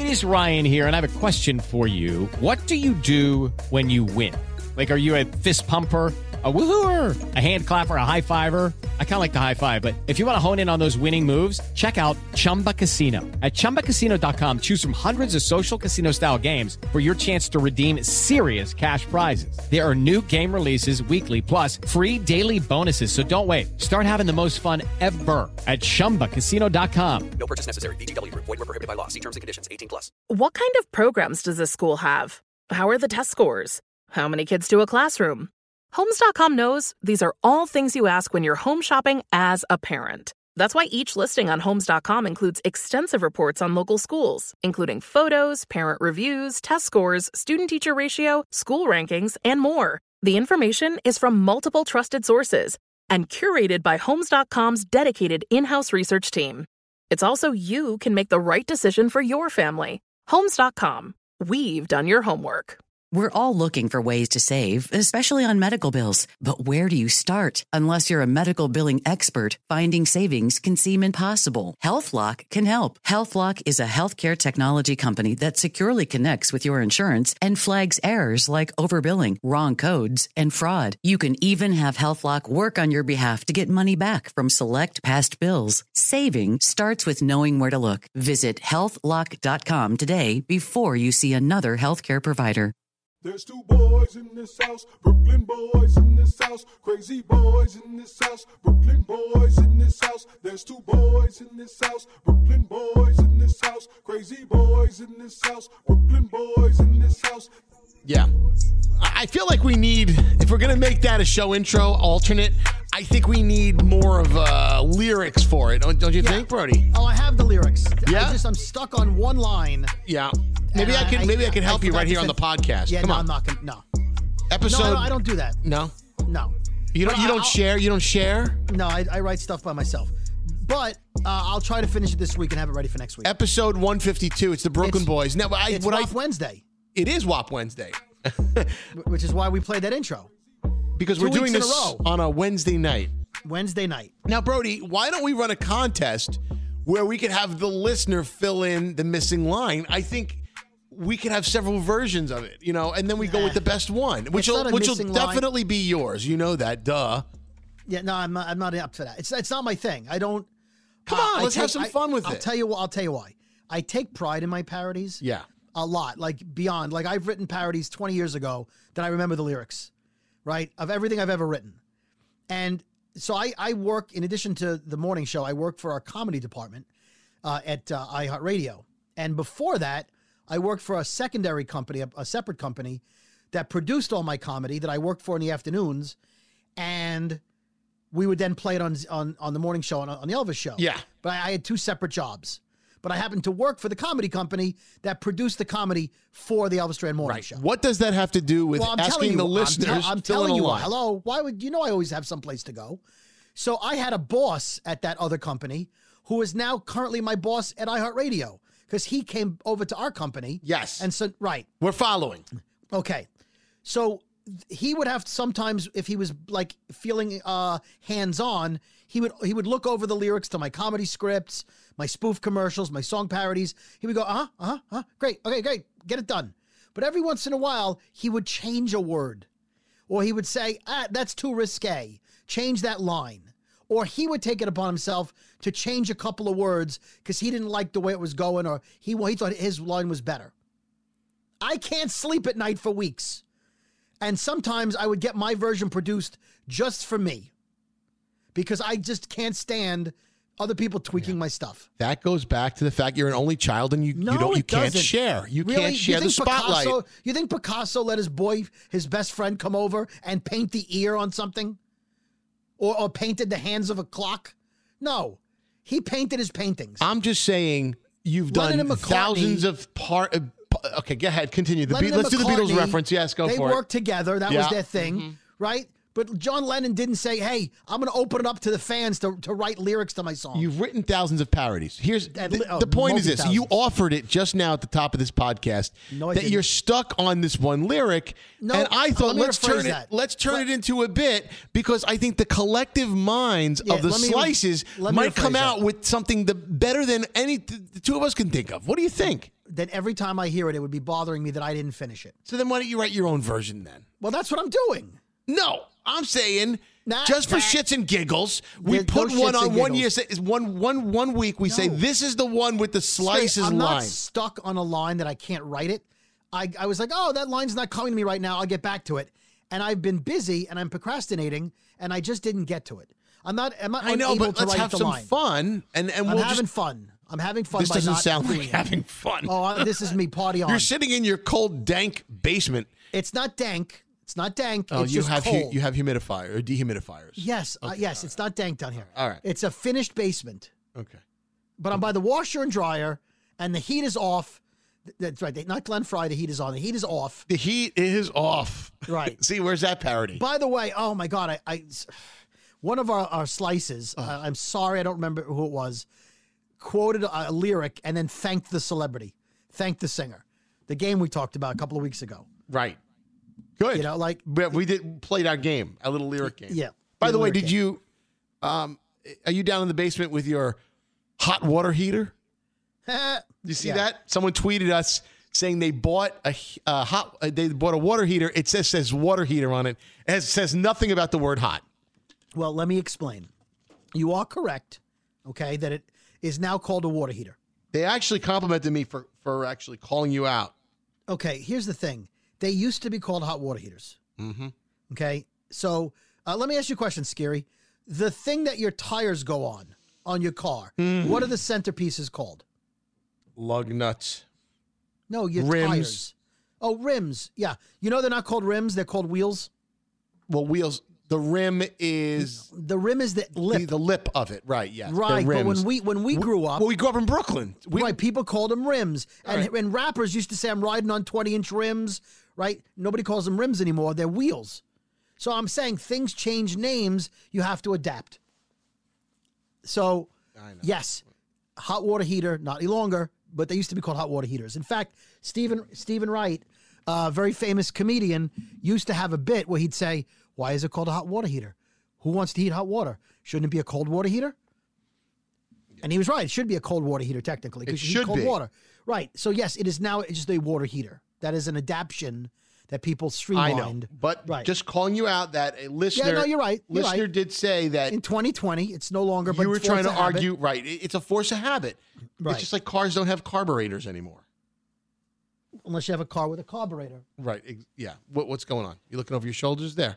It is Ryan here, and I have a question for you. What do you do when you win? Like, are you a fist pumper, a woohooer, a hand clapper, a high fiver? I kind of like the high five, but if you want to hone in on those winning moves, check out Chumba Casino. At ChumbaCasino.com, choose from hundreds of social casino-style games for your chance to redeem serious cash prizes. There are new game releases weekly, plus free daily bonuses. So don't wait. Start having the most fun ever at ChumbaCasino.com. No purchase necessary. VGW. Void where prohibited by law. See terms and conditions. 18+. What kind of programs does this school have? How are the test scores? How many kids do a classroom? Homes.com knows these are all things you ask when you're home shopping as a parent. That's why each listing on Homes.com includes extensive reports on local schools, including photos, parent reviews, test scores, student-teacher ratio, school rankings, and more. The information is from multiple trusted sources and curated by Homes.com's dedicated in-house research team. It's also you can make the right decision for your family. Homes.com. We've done your homework. We're all looking for ways to save, especially on medical bills. But where do you start? Unless you're a medical billing expert, finding savings can seem impossible. HealthLock can help. HealthLock is a healthcare technology company that securely connects with your insurance and flags errors like overbilling, wrong codes, and fraud. You can even have HealthLock work on your behalf to get money back from select past bills. Saving starts with knowing where to look. Visit healthlock.com today before you see another healthcare provider. There's two boys in this house, Brooklyn boys in this house, crazy boys in this house, Brooklyn boys in this house. There's two boys in this house, Brooklyn boys in this house, crazy boys in this house, Brooklyn boys in this house. Yeah. I feel like we need, if we're going to make that a show intro alternate, I think we need more of lyrics for it. Don't you think, Brody? Oh, I have the lyrics. Yeah? I'm stuck on one line. Yeah. Maybe I can help you right here on the podcast. Yeah, Come on. I'm not going to. No. Episode. No, I don't do that. No? No. You don't share? You don't share? No, I write stuff by myself. But I'll try to finish it this week and have it ready for next week. Episode 152. It's the Brooklyn Boys. Now, it's WAP Wednesday. It is WAP Wednesday. Which is why we played that intro. Because we're doing this on a Wednesday night. Wednesday night. Now, Brody, why don't we run a contest where we could have the listener fill in the missing line? I think we could have several versions of it, and then we go with the best one, which will definitely be yours. You know that, duh. Yeah, no, I'm not up to that. It's not my thing. I don't. Come on, let's have some fun with it. I'll tell you why. I take pride in my parodies. Yeah. A lot, like beyond. Like I've written parodies 20 years ago that I remember the lyrics, right, of everything I've ever written. And so I work, in addition to the morning show, I work for our comedy department at iHeartRadio. And before that, I worked for a secondary company, a separate company that produced all my comedy that I worked for in the afternoons. And we would then play it on the morning show, on the Elvis show. Yeah. But I had two separate jobs. But I happened to work for the comedy company that produced the comedy for the Elvis Duran Morning Show. What does that have to do with asking the listeners? I'm telling you why. Hello, why would I always have some place to go? So I had a boss at that other company who is now currently my boss at iHeartRadio because he came over to our company. Yes. And so, right. We're following. Okay. So he would have sometimes, if he was like feeling hands-on, he would look over the lyrics to my comedy scripts, my spoof commercials, my song parodies. He would go, great, okay, great, get it done. But every once in a while, he would change a word. Or he would say, that's too risque. Change that line. Or he would take it upon himself to change a couple of words because he didn't like the way it was going, or he thought his line was better. I can't sleep at night for weeks. And sometimes I would get my version produced just for me because I just can't stand other people tweaking my stuff. That goes back to the fact you're an only child and you can't share. You really? Can't share the spotlight. You think Picasso let his best friend come over and paint the ear on something? Or painted the hands of a clock? No. He painted his paintings. I'm just saying you've done thousands of okay, go ahead. Continue. Let's do the Beatles reference. Yes, go for it. They worked together. That was their thing, right? But John Lennon didn't say, hey, I'm going to open it up to the fans to write lyrics to my song. You've written thousands of parodies. Here's the point is this. You offered it just now at the top of this podcast that you're stuck on this one lyric. No, and I thought let's turn it into a bit because I think the collective minds of the Slices might come out with something better than the two of us can think of. What do you think? Then every time I hear it, it would be bothering me that I didn't finish it. So then why don't you write your own version then? Well, that's what I'm doing. No, I'm saying just for shits and giggles, we put one on 1 year. One week we say this is the one with the Slices line. I'm not stuck on a line that I can't write it. I was like, oh, that line's not coming to me right now. I'll get back to it. And I've been busy and I'm procrastinating and I just didn't get to it. I'm not I know, but let's have some fun and I'm having fun. I'm having fun. This doesn't sound like having fun. Oh, this is me party on. You're sitting in your cold, dank basement. It's not dank. It's not dank. Oh, it's you just have cold. You have humidifier or dehumidifiers. Yes, yes. It's not dank down here. All right. It's a finished basement. Okay. But I'm by the washer and dryer, and the heat is off. That's right. Not Glenn Fry. The heat is on. The heat is off. The heat is off. Right. See, where's that parody? By the way, oh my God, I one of our Slices. I'm sorry, I don't remember who it was. Quoted a lyric and then thanked the celebrity, thanked the singer. The game we talked about a couple of weeks ago. Right. Good. You know, like we played our game, a little lyric game. Yeah. By the way, did you? Are you down in the basement with your hot water heater? You see that? Someone tweeted us saying they bought a water heater. It says water heater on it. It says nothing about the word hot. Well, let me explain. You are correct. Okay, that it is now called a water heater. They actually complimented me for actually calling you out. Okay, here's the thing. They used to be called hot water heaters. Mm-hmm. Okay, so let me ask you a question, Scary. The thing that your tires go on your car, what are the centerpieces called? Lug nuts. No, your rims. Tires. Oh, rims. Yeah. You know they're not called rims, they're called wheels. Well, wheels. The rim is the lip. The lip of it, right? Yeah, right. But when we grew up, we grew up in Brooklyn. Right, people called them rims, and rappers used to say, "I'm riding on 20-inch rims." Right? Nobody calls them rims anymore; they're wheels. So I'm saying things change names. You have to adapt. So yes, hot water heater, not any longer, but they used to be called hot water heaters. In fact, Stephen Wright, a very famous comedian, used to have a bit where he'd say, why is it called a hot water heater? Who wants to heat hot water? Shouldn't it be a cold water heater? And he was right. It should be a cold water heater, technically. It should cold be. Water. Right. So, yes, it is now just a water heater. That is an adaptation that people streamlined. I know. But just calling you out that a listener. Yeah, no, you're right. Listener did say that. In 2020, it's no longer. You were trying to argue. Right. It's a force of habit. Right. It's just like cars don't have carburetors anymore. Unless you have a car with a carburetor. Right. Yeah. What's going on? You looking over your shoulders there?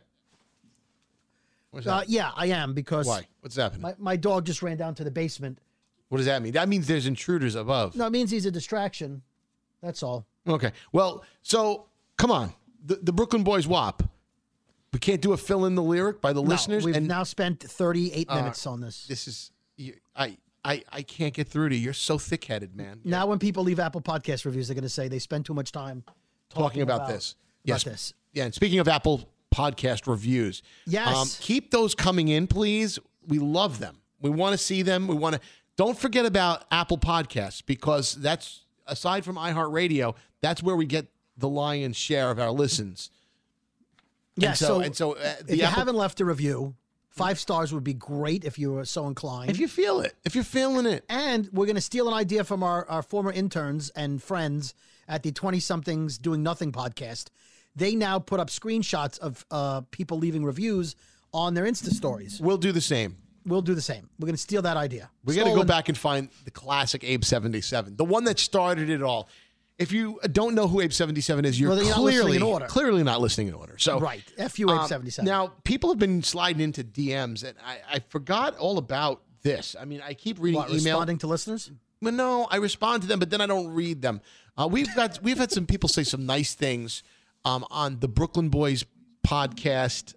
Yeah, I am because. Why? What's happening? My dog just ran down to the basement. What does that mean? That means there's intruders above. No, it means he's a distraction. That's all. Okay. Well, so come on. The Brooklyn Boys WAP. We can't do a fill in the lyric by the listeners. We've now spent 38 minutes on this. This is I can't get through to you. You're so thick-headed, man. Now when people leave Apple Podcast reviews, they're going to say they spend too much time talking about this. Yes. About this. Yeah, and speaking of Apple Podcast reviews, yes, keep those coming in, please. We love them. We want to see them. Don't forget about Apple Podcasts because that's, aside from iHeartRadio, that's where we get the lion's share of our listens. Yeah, so if you Apple, haven't left a review, 5 stars would be great if you were so inclined. If you feel it. If you're feeling it. And we're going to steal an idea from our former interns and friends at the 20-somethings Doing Nothing podcast. They now put up screenshots of people leaving reviews on their Insta stories. We'll do the same. We're going to steal that idea. We got to go back and find the classic Abe 77, the one that started it all. If you don't know who Abe 77 is, you're clearly not listening in order. So right, F you, Abe 77. Now, people have been sliding into DMs, and I forgot all about this. I mean, I keep reading email. Responding to listeners? Well, no, I respond to them, but then I don't read them. We've had some people say some nice things on the Brooklyn Boys podcast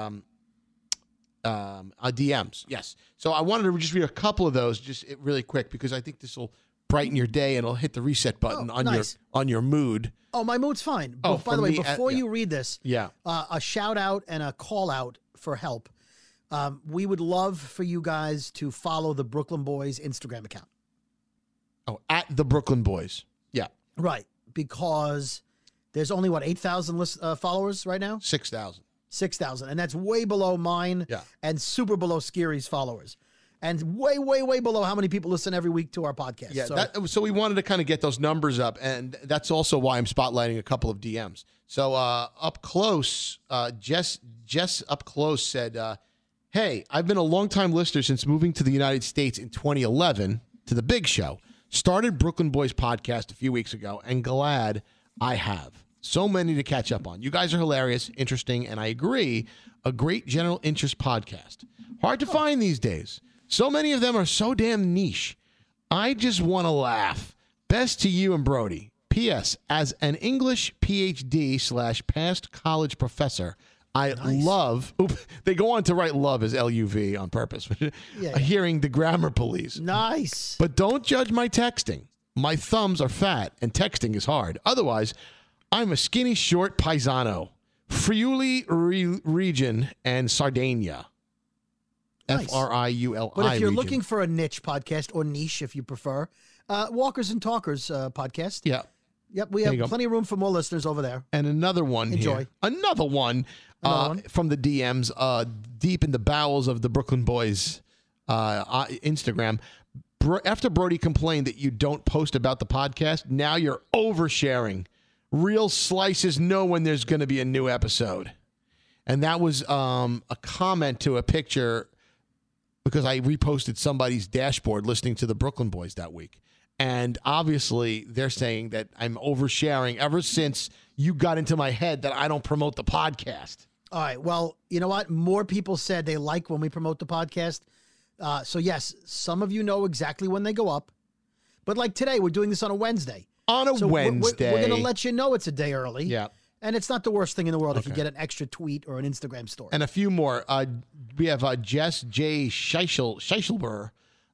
DMs. Yes. So I wanted to just read a couple of those just really quick because I think this will brighten your day and it'll hit the reset button on your mood. Oh, my mood's fine. By the way, before you read this, a shout out and a call out for help. We would love for you guys to follow the Brooklyn Boys Instagram account. Oh, at the Brooklyn Boys. Yeah. Right. Because there's only, 8,000 followers right now? 6,000. 6,000. And that's way below mine and super below Scary's followers. And way, way, way below how many people listen every week to our podcast. Yeah, so we wanted to kind of get those numbers up, and that's also why I'm spotlighting a couple of DMs. So up close, Jess up close said, hey, I've been a longtime listener since moving to the United States in 2011 to The Big Show. Started Brooklyn Boys podcast a few weeks ago, and glad I have. So many to catch up on. You guys are hilarious, interesting, and I agree, a great general interest podcast. Hard to find these days. So many of them are so damn niche. I just want to laugh. Best to you and Brody. P.S. As an English PhD / past college professor, I love, they go on to write love as L-U-V on purpose, hearing the grammar police. Nice. But don't judge my texting. My thumbs are fat and texting is hard. Otherwise, I'm a skinny, short paisano. Friuli region and Sardinia. Nice. Friuli. But if you're region. looking for a niche podcast, or niche if you prefer, Walkers and Talkers podcast. Yeah. Yep, we have plenty of room for more listeners over there. And another one Enjoy. here. Another one from the DMs, deep in the bowels of the Brooklyn Boys Instagram. After Brody complained that you don't post about the podcast, now you're oversharing. Real slices know when there's going to be a new episode. And that was a comment to a picture because I reposted somebody's dashboard listening to the Brooklyn Boys that week. And obviously, they're saying that I'm oversharing ever since you got into my head that I don't promote the podcast. All right. Well, you know what? More people said they like when we promote the podcast. So, yes, some of you know exactly when they go up. But like today, we're doing this on a Wednesday. Wednesday. We're going to let you know it's a day early. Yeah. And it's not the worst thing in the world if you get an extra tweet or an Instagram story. And a few more. We have Jess J. Scheichelber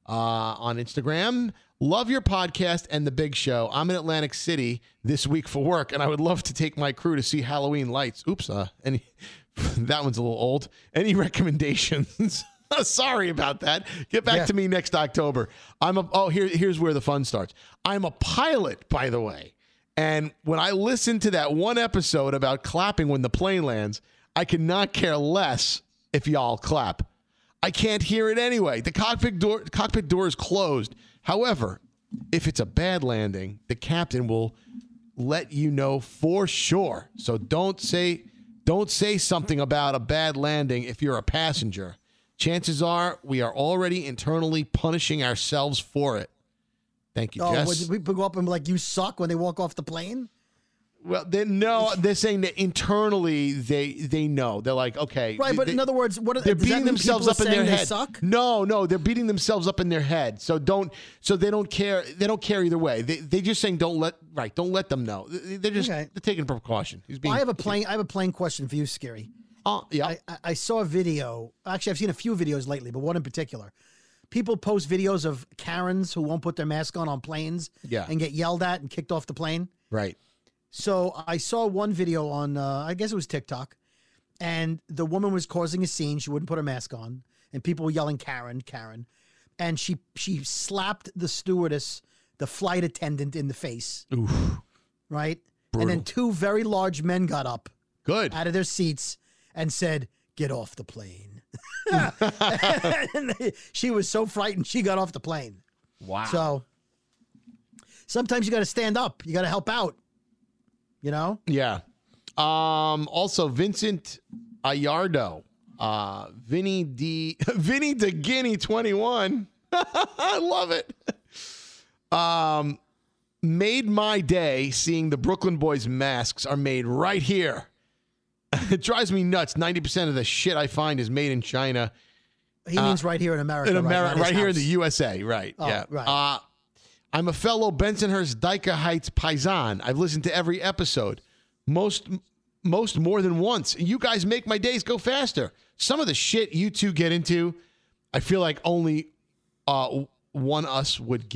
on Instagram. Love your podcast and the Big Show. I'm in Atlantic City this week for work, and I would love to take my crew to see Halloween lights. Oops, that one's a little old. Any recommendations? Sorry about that. Get back to me next October. Here's where the fun starts. I'm a pilot, by the way. And when I listened to that one episode about clapping when the plane lands, I could not care less if y'all clap. I can't hear it anyway. The cockpit door is closed. However, if it's a bad landing, the captain will let you know for sure. So don't say something about a bad landing if you're a passenger. Chances are we are already internally punishing ourselves for it. Thank you, Jess. Did people go up and be like, you suck when they walk off the plane? Well, they're saying that internally they know. They're like, okay. Right, but in other words, they're beating themselves up in their head. Suck? No, they're beating themselves up in their head. So they don't care. They don't care either way. They just saying don't let them know. They're just they're taking precaution. I have a plain question for you, Scary. Yeah. I saw a video. Actually, I've seen a few videos lately, but one in particular. People post videos of Karens who won't put their mask on planes and get yelled at and kicked off the plane. Right. So I saw one video on, I guess it was TikTok, and the woman was causing a scene. She wouldn't put her mask on, and people were yelling, Karen, Karen. And she slapped the stewardess, the flight attendant, in the face. Oof. Right? Brutal. And then two very large men got up. Good. Out of their seats and said, get off the plane. And she was so frightened, she got off the plane. Wow. So sometimes you got to stand up. You got to help out. You know? Yeah. Also, Vincent Ayardo. Vinny de Guinea 21. I love it. Made my day seeing the Brooklyn Boys masks are made right here. It drives me nuts. 90% of the shit I find is made in China. He means right here in America. Right here in the USA. Right. Oh, yeah. Right. I'm a fellow Bensonhurst Dyker Heights paisan. I've listened to every episode. Most more than once. You guys make my days go faster. Some of the shit you two get into, I feel like only one us would get.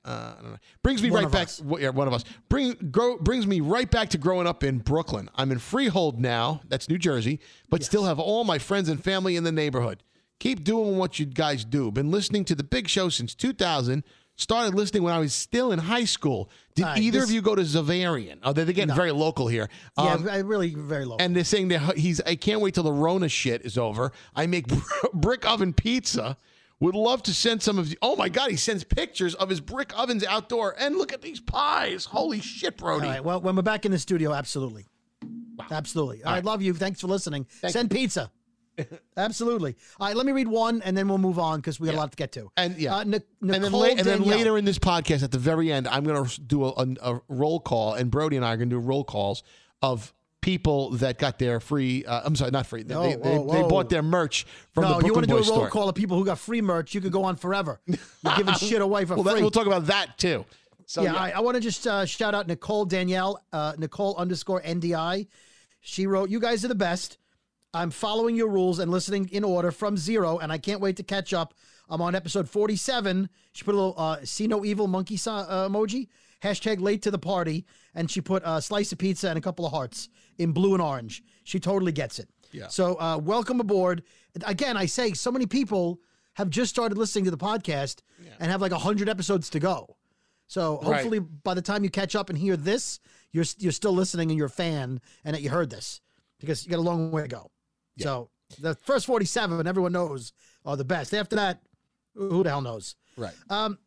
I don't know. Brings me One right of back. us. Yeah, one of us. Brings me right back to growing up in Brooklyn. I'm in Freehold now. That's New Jersey, but still have all my friends and family in the neighborhood. Keep doing what you guys do. Been listening to the Big Show since 2000. Started listening when I was still in high school. Did either of you go to Zavarian? Oh, they're getting very local here. Really very local. And they're saying that I can't wait till the Rona shit is over. I make brick oven pizza. Would love to send some of the. Oh my God, he sends pictures of his brick ovens outdoor. And look at these pies. Holy shit, Brody. All right. Well, when we're back in the studio, absolutely. Wow. Absolutely. I love you. Thanks for listening. you. Send pizza. Absolutely. All right, let me read one, and then we'll move on because we got a lot to get to. And Nicole and then Danielle. later in this podcast, at the very end, I'm going to do a roll call, and Brody and I are going to do roll calls of people that got their free. I'm sorry, not free. They bought their merch from the Brooklyn you want to do Boys a roll store. call of people who got free merch? You could go on forever. You're giving shit away for free. We'll talk about that too. So I want to just shout out Nicole Danielle, Nicole_NDI. She wrote, "You guys are the best. I'm following your rules and listening in order from zero, and I can't wait to catch up. I'm on episode 47. She put a little see no evil monkey emoji, hashtag late to the party, and she put a slice of pizza and a couple of hearts in blue and orange. She totally gets it. Yeah. So welcome aboard. Again, I say so many people have just started listening to the podcast and have like 100 episodes to go. So hopefully by the time you catch up and hear this, you're still listening and you're a fan and that you heard this because you got a long way to go. Yeah. So the first 47, everyone knows, are the best. After that, who the hell knows? Right.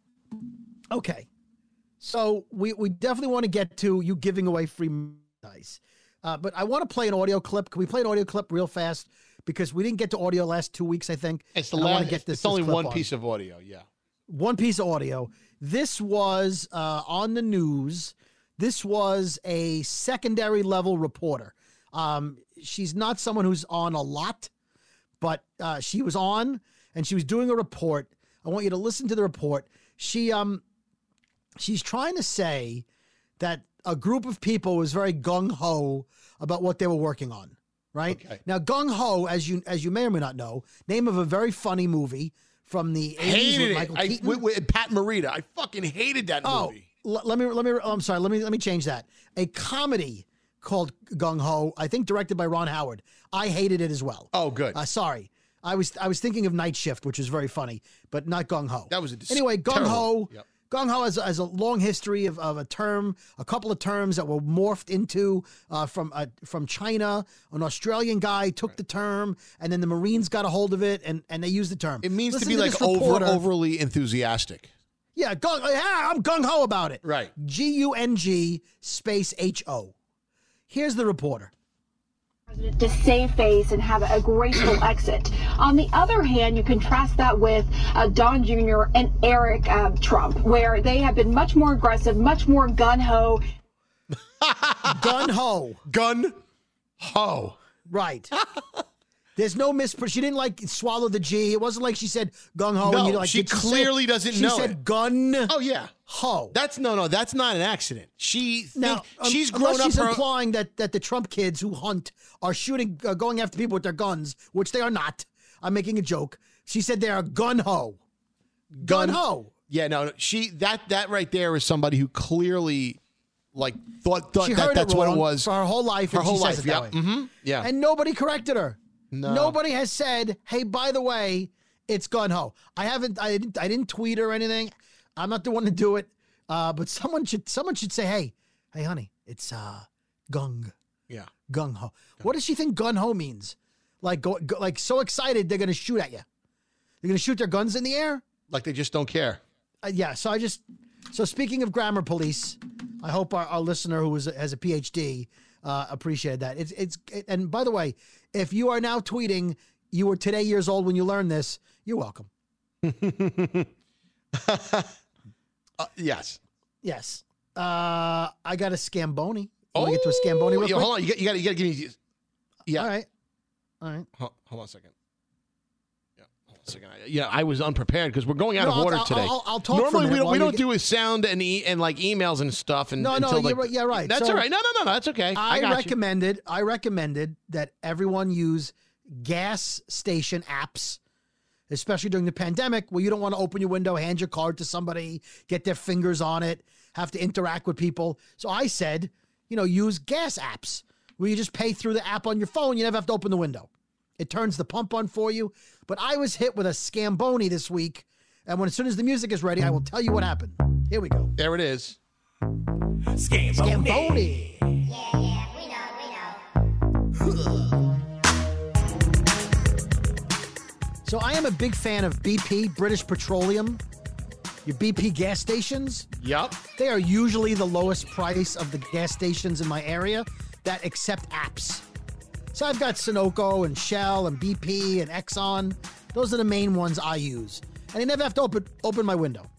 Okay. So we definitely want to get to you giving away free merchandise. But I want to play an audio clip. Can we play an audio clip real fast? Because we didn't get to audio last 2 weeks, I think. It's the last. I want to get get this. It's only clip one on. piece of audio. Yeah. One piece of audio. This was on the news. This was a secondary level reporter. She's not someone who's on a lot, but she was on and she was doing a report. I want you to listen to the report. She's trying to say that a group of people was very gung-ho about what they were working on, right? Okay. Now, gung-ho, as you may or may not know, name of a very funny movie from the 80s with Michael Keaton. With Pat Morita. I fucking hated that movie. Let me change that. A comedy called Gung Ho, I think directed by Ron Howard. I hated it as well. Oh, good. Sorry. I was thinking of Night Shift, which is very funny, but not Gung Ho. That was anyway, Gung Ho. Yep. Gung Ho has a long history of a couple of terms that were morphed into from China. An Australian guy took the term, and then the Marines got a hold of it, and they used the term. It means to be like overly enthusiastic. Yeah, I'm gung ho about it. Right. GUNG space HO. Here's the reporter. To save face and have a graceful exit. On the other hand, you contrast that with Don Jr. and Eric Trump, where they have been much more aggressive, much more gun-ho. Gun-ho. Gun-ho. Right. There's no she didn't like swallow the G. It wasn't like she said gung-ho. No, and you like, she clearly doesn't know She said gun. Oh, yeah. Ho. That's not an accident. She's grown up. She's implying that the Trump kids who hunt are shooting, going after people with their guns, which they are not. I'm making a joke. She said they are gun-ho. Gun-ho. Yeah, no, that right there is somebody who clearly thought she that that's what it was for her whole life. Her whole life. Says it that way. Mm-hmm. Yeah. And nobody corrected her. No. Nobody has said, "Hey, by the way, it's gun-ho." I didn't tweet or anything. I'm not the one to do it. But someone should say, "Hey, honey, it's gung." Yeah. Gung-ho. What does she think gun-ho means? Like like so excited they're going to shoot at you. They're going to shoot their guns in the air? Like they just don't care. Yeah, so speaking of grammar police, I hope our listener who has a PhD appreciated that. And by the way, if you are now tweeting, you were today years old when you learned this, you're welcome. Yes. Yes. I got a Scamboni. Want to get to a Scamboni real quick? Hold on. You got to give me. Yeah. All right. Hold on a second. Yeah, I was unprepared because we're going out of order today. I'll talk. Normally we don't do a sound and like emails and stuff. And right. That's all right. No, that's okay. I recommended that everyone use gas station apps especially during the pandemic where you don't want to open your window, hand your card to somebody, get their fingers on it, have to interact with people. So I said, use gas apps where you just pay through the app on your phone. You never have to open the window. It turns the pump on for you. But I was hit with a Scamboni this week. And as soon as the music is ready, I will tell you what happened. Here we go. There it is. Scamboni. Yeah, we know. So I am a big fan of BP, British Petroleum. Your BP gas stations. Yep. They are usually the lowest price of the gas stations in my area that accept apps. So I've got Sunoco and Shell and BP and Exxon. Those are the main ones I use. And I never have to open my window.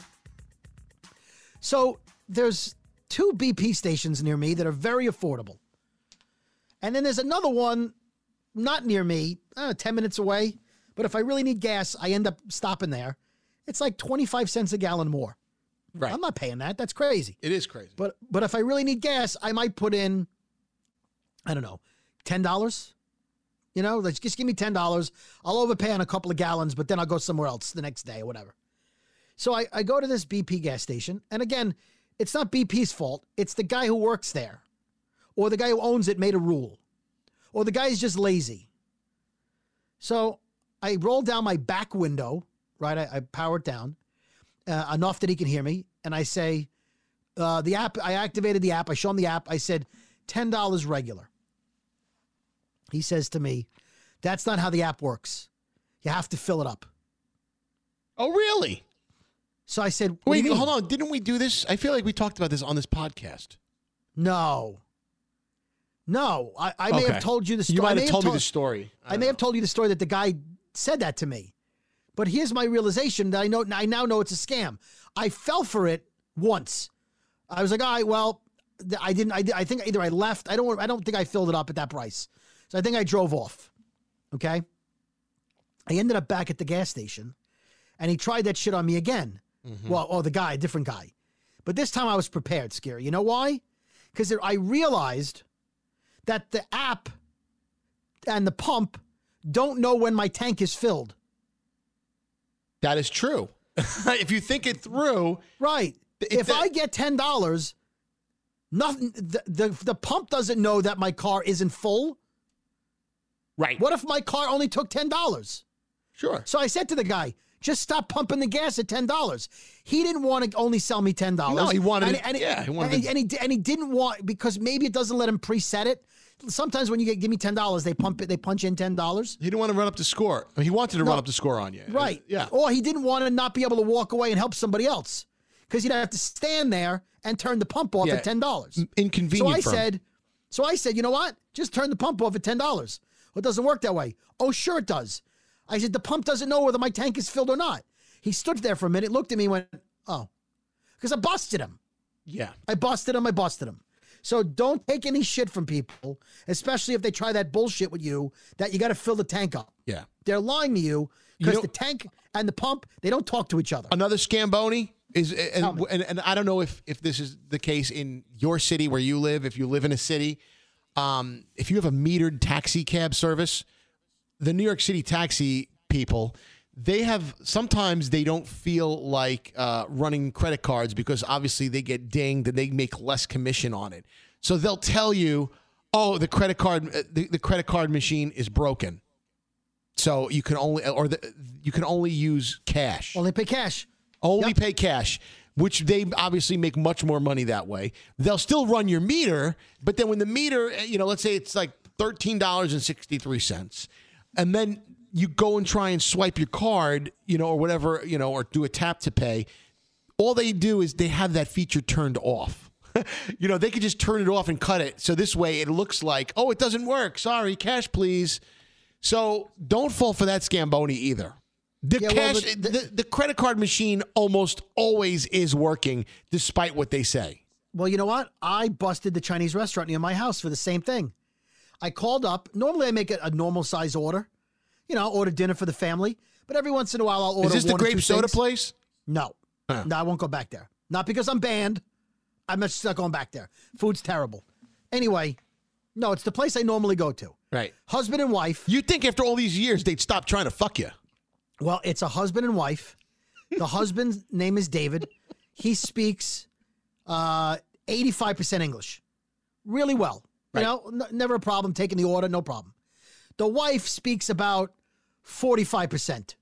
So there's 2 BP stations near me that are very affordable. And then there's another one not near me, 10 minutes away. But if I really need gas, I end up stopping there. It's like 25 cents a gallon more. Right. I'm not paying that. That's crazy. It is crazy. But if I really need gas, I might put in, I don't know, $10. Just give me $10. I'll overpay on a couple of gallons, but then I'll go somewhere else the next day or whatever. So I go to this BP gas station. And again, it's not BP's fault. It's the guy who works there. Or the guy who owns it made a rule. Or the guy's just lazy. So I roll down my back window, right? I power it down enough that he can hear me. And I say, the app, I activated the app. I show him the app. I said, $10 regular. He says to me, that's not how the app works. You have to fill it up. Oh, really? So I said, wait, hold on. Didn't we do this? I feel like we talked about this on this podcast. No, I may have told you the story. You might have told me the story. I may have told you the story that the guy said that to me. But here's my realization that I now know it's a scam. I fell for it once. I was like, all right, well, I didn't. I think either I left. I don't think I filled it up at that price. So I think I drove off. Okay. I ended up back at the gas station, and he tried that shit on me again. Mm-hmm. Well, the guy, different guy. But this time I was prepared, Scary. You know why? Because I realized that the app and the pump don't know when my tank is filled. That is true. If you think it through. Right. If I get $10, nothing. The pump doesn't know that my car isn't full. Right. What if my car only took $10? Sure. So I said to the guy, just stop pumping the gas at $10. He didn't want to only sell me $10. No, he wanted and he didn't want, because maybe it doesn't let him preset it. Sometimes when you give me $10, they punch in $10. He didn't want to run up the score. I mean, he wanted to run up the score on you. Right. Yeah. Or he didn't want to not be able to walk away and help somebody else, because he'd have to stand there and turn the pump off at $10. Inconvenient. So I said, you know what? Just turn the pump off at $10. Well, it doesn't work that way. Oh, sure it does. I said, the pump doesn't know whether my tank is filled or not. He stood there for a minute, looked at me and went, oh, because I busted him. Yeah. I busted him. So don't take any shit from people, especially if they try that bullshit with you that you got to fill the tank up. Yeah. They're lying to you because the tank and the pump, they don't talk to each other. Another Scamboni is, and I don't know if this is the case in your city where you live, if you live in a city, if you have a metered taxi cab service, the New York City taxi people, sometimes they don't feel like running credit cards because obviously they get dinged and they make less commission on it. So they'll tell you, oh, the credit card machine is broken. So you can only use cash. Only pay cash. Pay cash, which they obviously make much more money that way. They'll still run your meter, but then when the meter, let's say it's like $13.63, and then you go and try and swipe your card, or whatever, or do a tap to pay. All they do is they have that feature turned off. They could just turn it off and cut it. So this way it looks like, oh, it doesn't work. Sorry, cash, please. So don't fall for that Scamboni either. The credit card machine almost always is working despite what they say. Well, you know what? I busted the Chinese restaurant near my house for the same thing. I called up. Normally I make a normal size order. Order dinner for the family. But every once in a while, I'll order one or two things. Is this the grape soda place? No. No, I won't go back there. Not because I'm banned. I'm just not going back there. Food's terrible. Anyway, no, it's the place I normally go to. Right. Husband and wife. You'd think after all these years, they'd stop trying to fuck you. Well, it's a husband and wife. The husband's name is David. He speaks 85% English. Really well. Right. You know, never a problem taking the order, no problem. The wife speaks about 45%,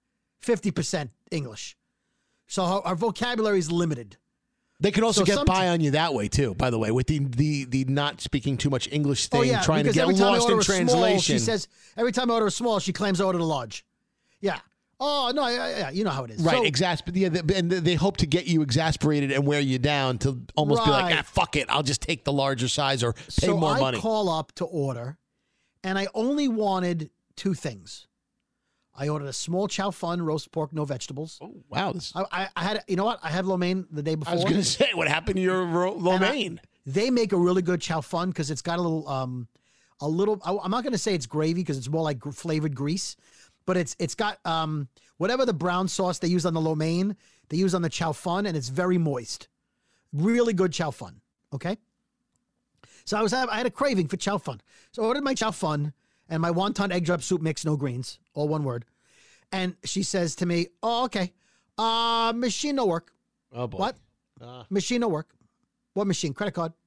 50% English. So our vocabulary is limited. They can also get by on you that way too, by the way, with the not speaking too much English thing, trying to get lost in translation. Small, she says, every time I order a small, she claims I ordered a large. Yeah. Oh, no, yeah, you know how it is. Right, and they hope to get you exasperated and wear you down to almost be like, fuck it, I'll just take the larger size or pay more money. So I call up to order, and I only wanted 2 things. I ordered a small chow fun, roast pork, no vegetables. Oh, wow. I had, you know what? I had lo mein the day before. I was going to say, what happened to your lo mein? They make a really good chow fun because it's got a little, I'm not going to say it's gravy because it's more like flavored grease, but it's got whatever the brown sauce they use on the lo mein, they use on the chow fun, and it's very moist. Really good chow fun, okay? So I had a craving for chow fun. So I ordered my chow fun and my wonton egg drop soup mix, no greens, all one word. And she says to me, oh, okay, machine no work. Oh, boy. What? Machine no work. What machine? Credit card.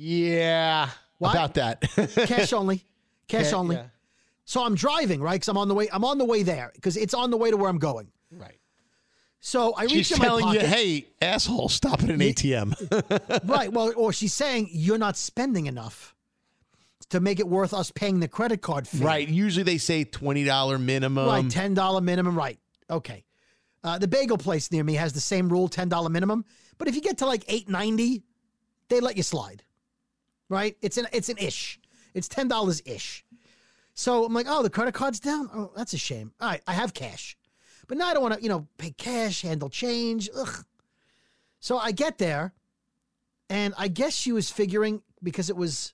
Yeah. What? About that. Cash only. Cash only. Yeah. So I'm driving, right? Because I'm on the way there because it's on the way to where I'm going. Right. So I reach She's in my telling pocket. you, hey, asshole, stop at an ATM. Right. Well, or she's saying you're not spending enough to make it worth us paying the credit card fee. Right. Usually they say $20 minimum. Right. $10 minimum. Right. Okay. The bagel place near me has the same rule, $10 minimum. But if you get to like $8.90, they let you slide. Right. It's an ish. It's $10 ish. So I'm like, oh, the credit card's down. Oh, that's a shame. All right. I have cash. But now I don't want to, pay cash, handle change. Ugh. So I get there, and I guess she was figuring because it was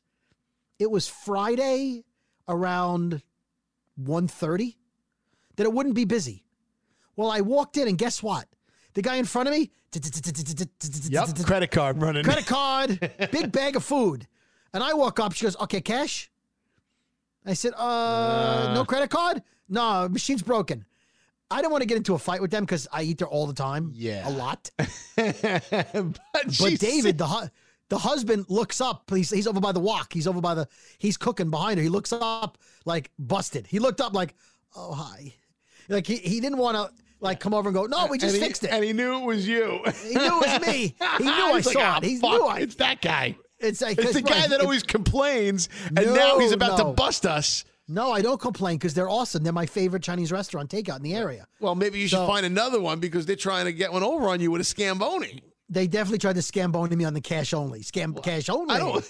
Friday around 1:30 that it wouldn't be busy. Well, I walked in, and guess what? The guy in front of me, yep, credit card running. Credit card, big bag of food. And I walk up, she goes, okay, cash? I said, no credit card? No, machine's broken. I don't want to get into a fight with them because I eat there all the time. Yeah. A lot. but David, the husband looks up. He's over by the wok. He's cooking behind her. He looks up like busted. He looked up like, oh, hi. Like he didn't want to come over and go, no, we just fixed it. And he knew it was you. He knew it was me. He knew I saw it. He knew it's that guy. It's the guy that always complains, and now he's about to bust us. No, I don't complain because they're awesome. They're my favorite Chinese restaurant takeout in the area. Well, maybe you should find another one because they're trying to get one over on you with a Scamboni. They definitely tried to Scamboni me on the cash only. Cash only.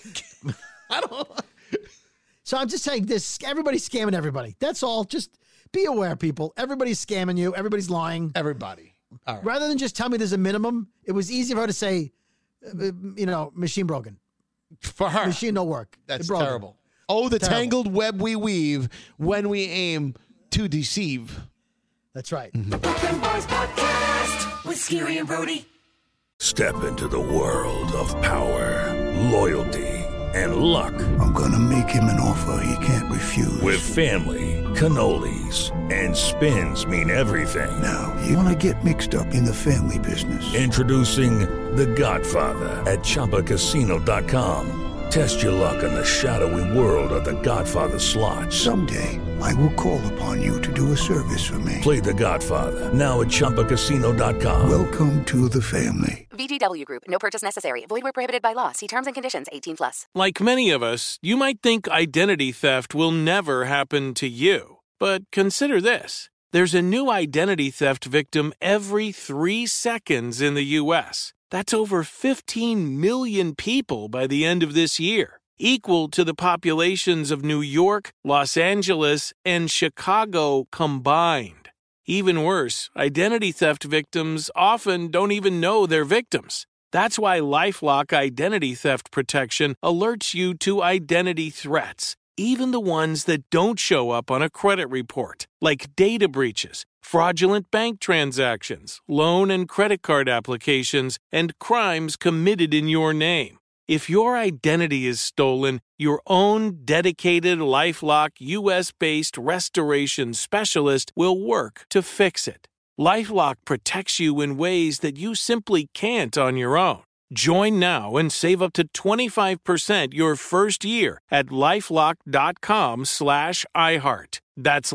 I don't. So I'm just saying this. Everybody's scamming everybody. That's all. Just be aware, people. Everybody's scamming you. Everybody's lying. Everybody. All right. Rather than just tell me there's a minimum, it was easy for her to say, machine broken. For her. Machine no work. That's terrible. Oh, the tangled web we weave when we aim to deceive. That's right. Brooklyn Boys Podcast with Scary and Brody. Step into the world of power, loyalty, and luck. I'm going to make him an offer he can't refuse. With family, cannolis, and spins mean everything. Now, you want to get mixed up in the family business. Introducing The Godfather at ChumbaCasino.com. Test your luck in the shadowy world of The Godfather slot. Someday, I will call upon you to do a service for me. Play The Godfather, now at ChumbaCasino.com. Welcome to the family. VGW Group. No purchase necessary. Void where prohibited by law. See terms and conditions. 18+. Like many of us, you might think identity theft will never happen to you. But consider this. There's a new identity theft victim every 3 seconds in the U.S., That's over 15 million people by the end of this year, equal to the populations of New York, Los Angeles, and Chicago combined. Even worse, identity theft victims often don't even know they're victims. That's why LifeLock Identity Theft Protection alerts you to identity threats, even the ones that don't show up on a credit report, like data breaches, fraudulent bank transactions, loan and credit card applications, and crimes committed in your name. If your identity is stolen, your own dedicated LifeLock U.S.-based restoration specialist will work to fix it. LifeLock protects you in ways that you simply can't on your own. Join now and save up to 25% your first year at LifeLock.com/iHeart. That's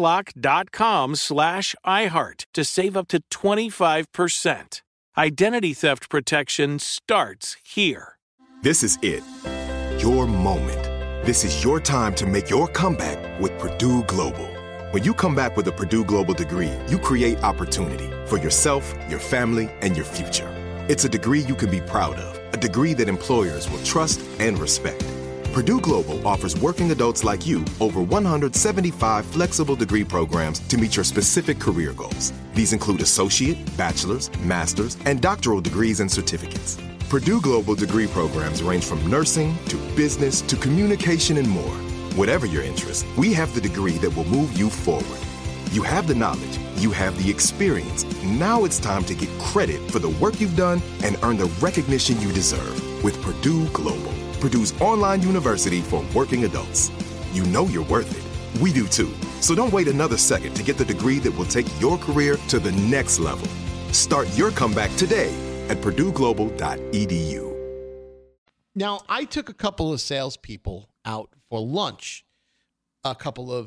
LifeLock.com/iHeart to save up to 25%. Identity theft protection starts here. This is it. Your moment. This is your time to make your comeback with Purdue Global. When you come back with a Purdue Global degree, you create opportunity for yourself, your family, and your future. It's a degree you can be proud of, a degree that employers will trust and respect. Purdue Global offers working adults like you over 175 flexible degree programs to meet your specific career goals. These include associate, bachelor's, master's, and doctoral degrees and certificates. Purdue Global degree programs range from nursing to business to communication and more. Whatever your interest, we have the degree that will move you forward. You have the knowledge, you have the experience. Now it's time to get credit for the work you've done and earn the recognition you deserve with Purdue Global, Purdue's online university for working adults. You know you're worth it. We do too. So don't wait another second to get the degree that will take your career to the next level. Start your comeback today at purdueglobal.edu. Now, I took a couple of salespeople out for lunch. It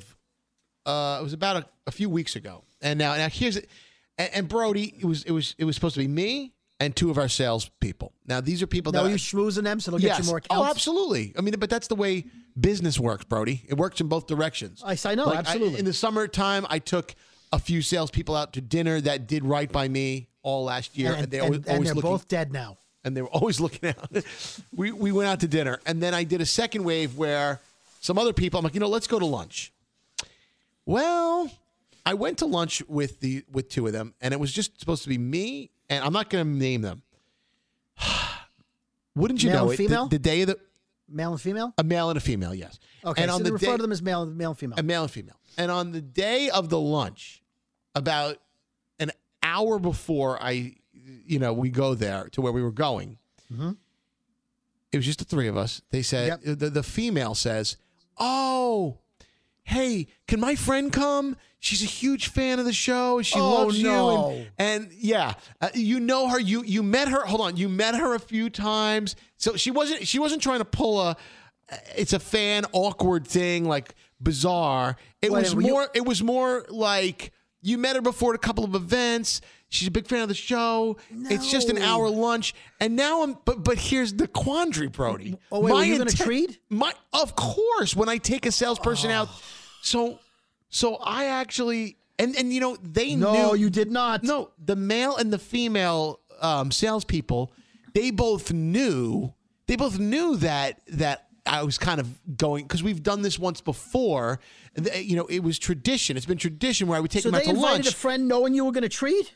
was about a few weeks ago, and now here's it. And Brody, it was supposed to be me and two of our salespeople. Now, these are people now that are you schmoozing them so they'll get you more accounts? Oh, absolutely. I mean, but that's the way business works, Brody. It works in both directions. I know, absolutely. In the summertime, I took a few salespeople out to dinner that did right by me all last year, and they're both dead now. And they were always looking out. We went out to dinner, and then I did a second wave where some other people, I'm like, let's go to lunch. Well, I went to lunch with two of them, and it was just supposed to be me, and I'm not going to name them. Wouldn't you know it? Female? The day of the male and female? A male and a female, yes. Okay, and so on they the refer to them as male and female. A male and female. And on the day of the lunch, about an hour before we go there to where we were going, it was just the three of us. They said, the female says, "Oh, hey, can my friend come? She's a huge fan of the show. She loves you." And you know her. You met her. Hold on. You met her a few times. So she wasn't trying to pull it's a fan awkward thing, like bizarre. It was more like you met her before at a couple of events. She's a big fan of the show. No. It's just an hour lunch. And now but here's the quandary, Brody. Oh, wait, are you going to treat? Of course, when I take a salesperson out. So I actually, and they knew. No, you did not. No, the male and the female salespeople, they both knew that I was kind of going, because we've done this once before. And it was tradition. It's been tradition where I would take them out to lunch. So they invited a friend knowing you were going to treat?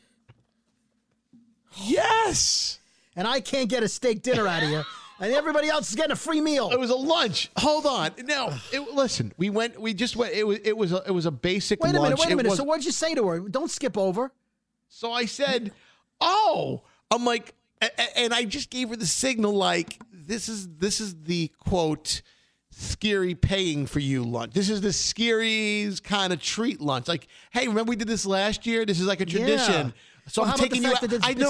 Yes. And I can't get a steak dinner out of you. And everybody else is getting a free meal. It was a lunch. Hold on. No, listen. We just went. It was a basic lunch. Wait a minute. So what'd you say to her? Don't skip over. So I said, "Oh," I'm like, and I just gave her the signal, like, this is the quote, scary paying for you lunch. This is the Scary's kind of treat lunch. Like, hey, remember we did this last year? This is like a tradition. Yeah. So I'm taking you out.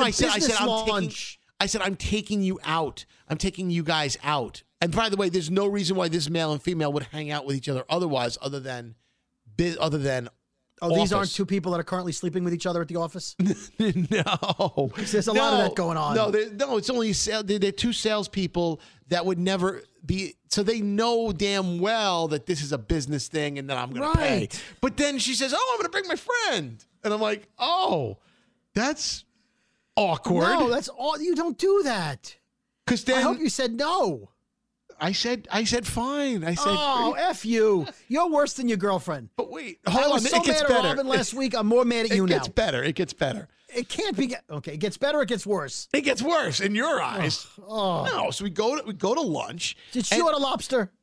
I said, I'm taking you out. I'm taking you guys out. And by the way, there's no reason why this male and female would hang out with each other otherwise, other than Oh, these aren't two people that are currently sleeping with each other at the office? No. There's a lot of that going on. No, it's only they're two salespeople that would never be. So they know damn well that this is a business thing and that I'm going to pay. But then she says, "Oh, I'm going to bring my friend." And I'm like, "Oh, that's awkward." No, that's all. You don't do that. Because then I hope you said no. I said fine. I said, "Oh, F you. You're worse than your girlfriend." But wait, hold on. I was so mad at Robin last week. I'm more mad at you now. It gets better. It can't be. Okay, it gets better. It gets worse. It gets worse in your eyes. Oh. No, so we go to lunch. Did she order lobster?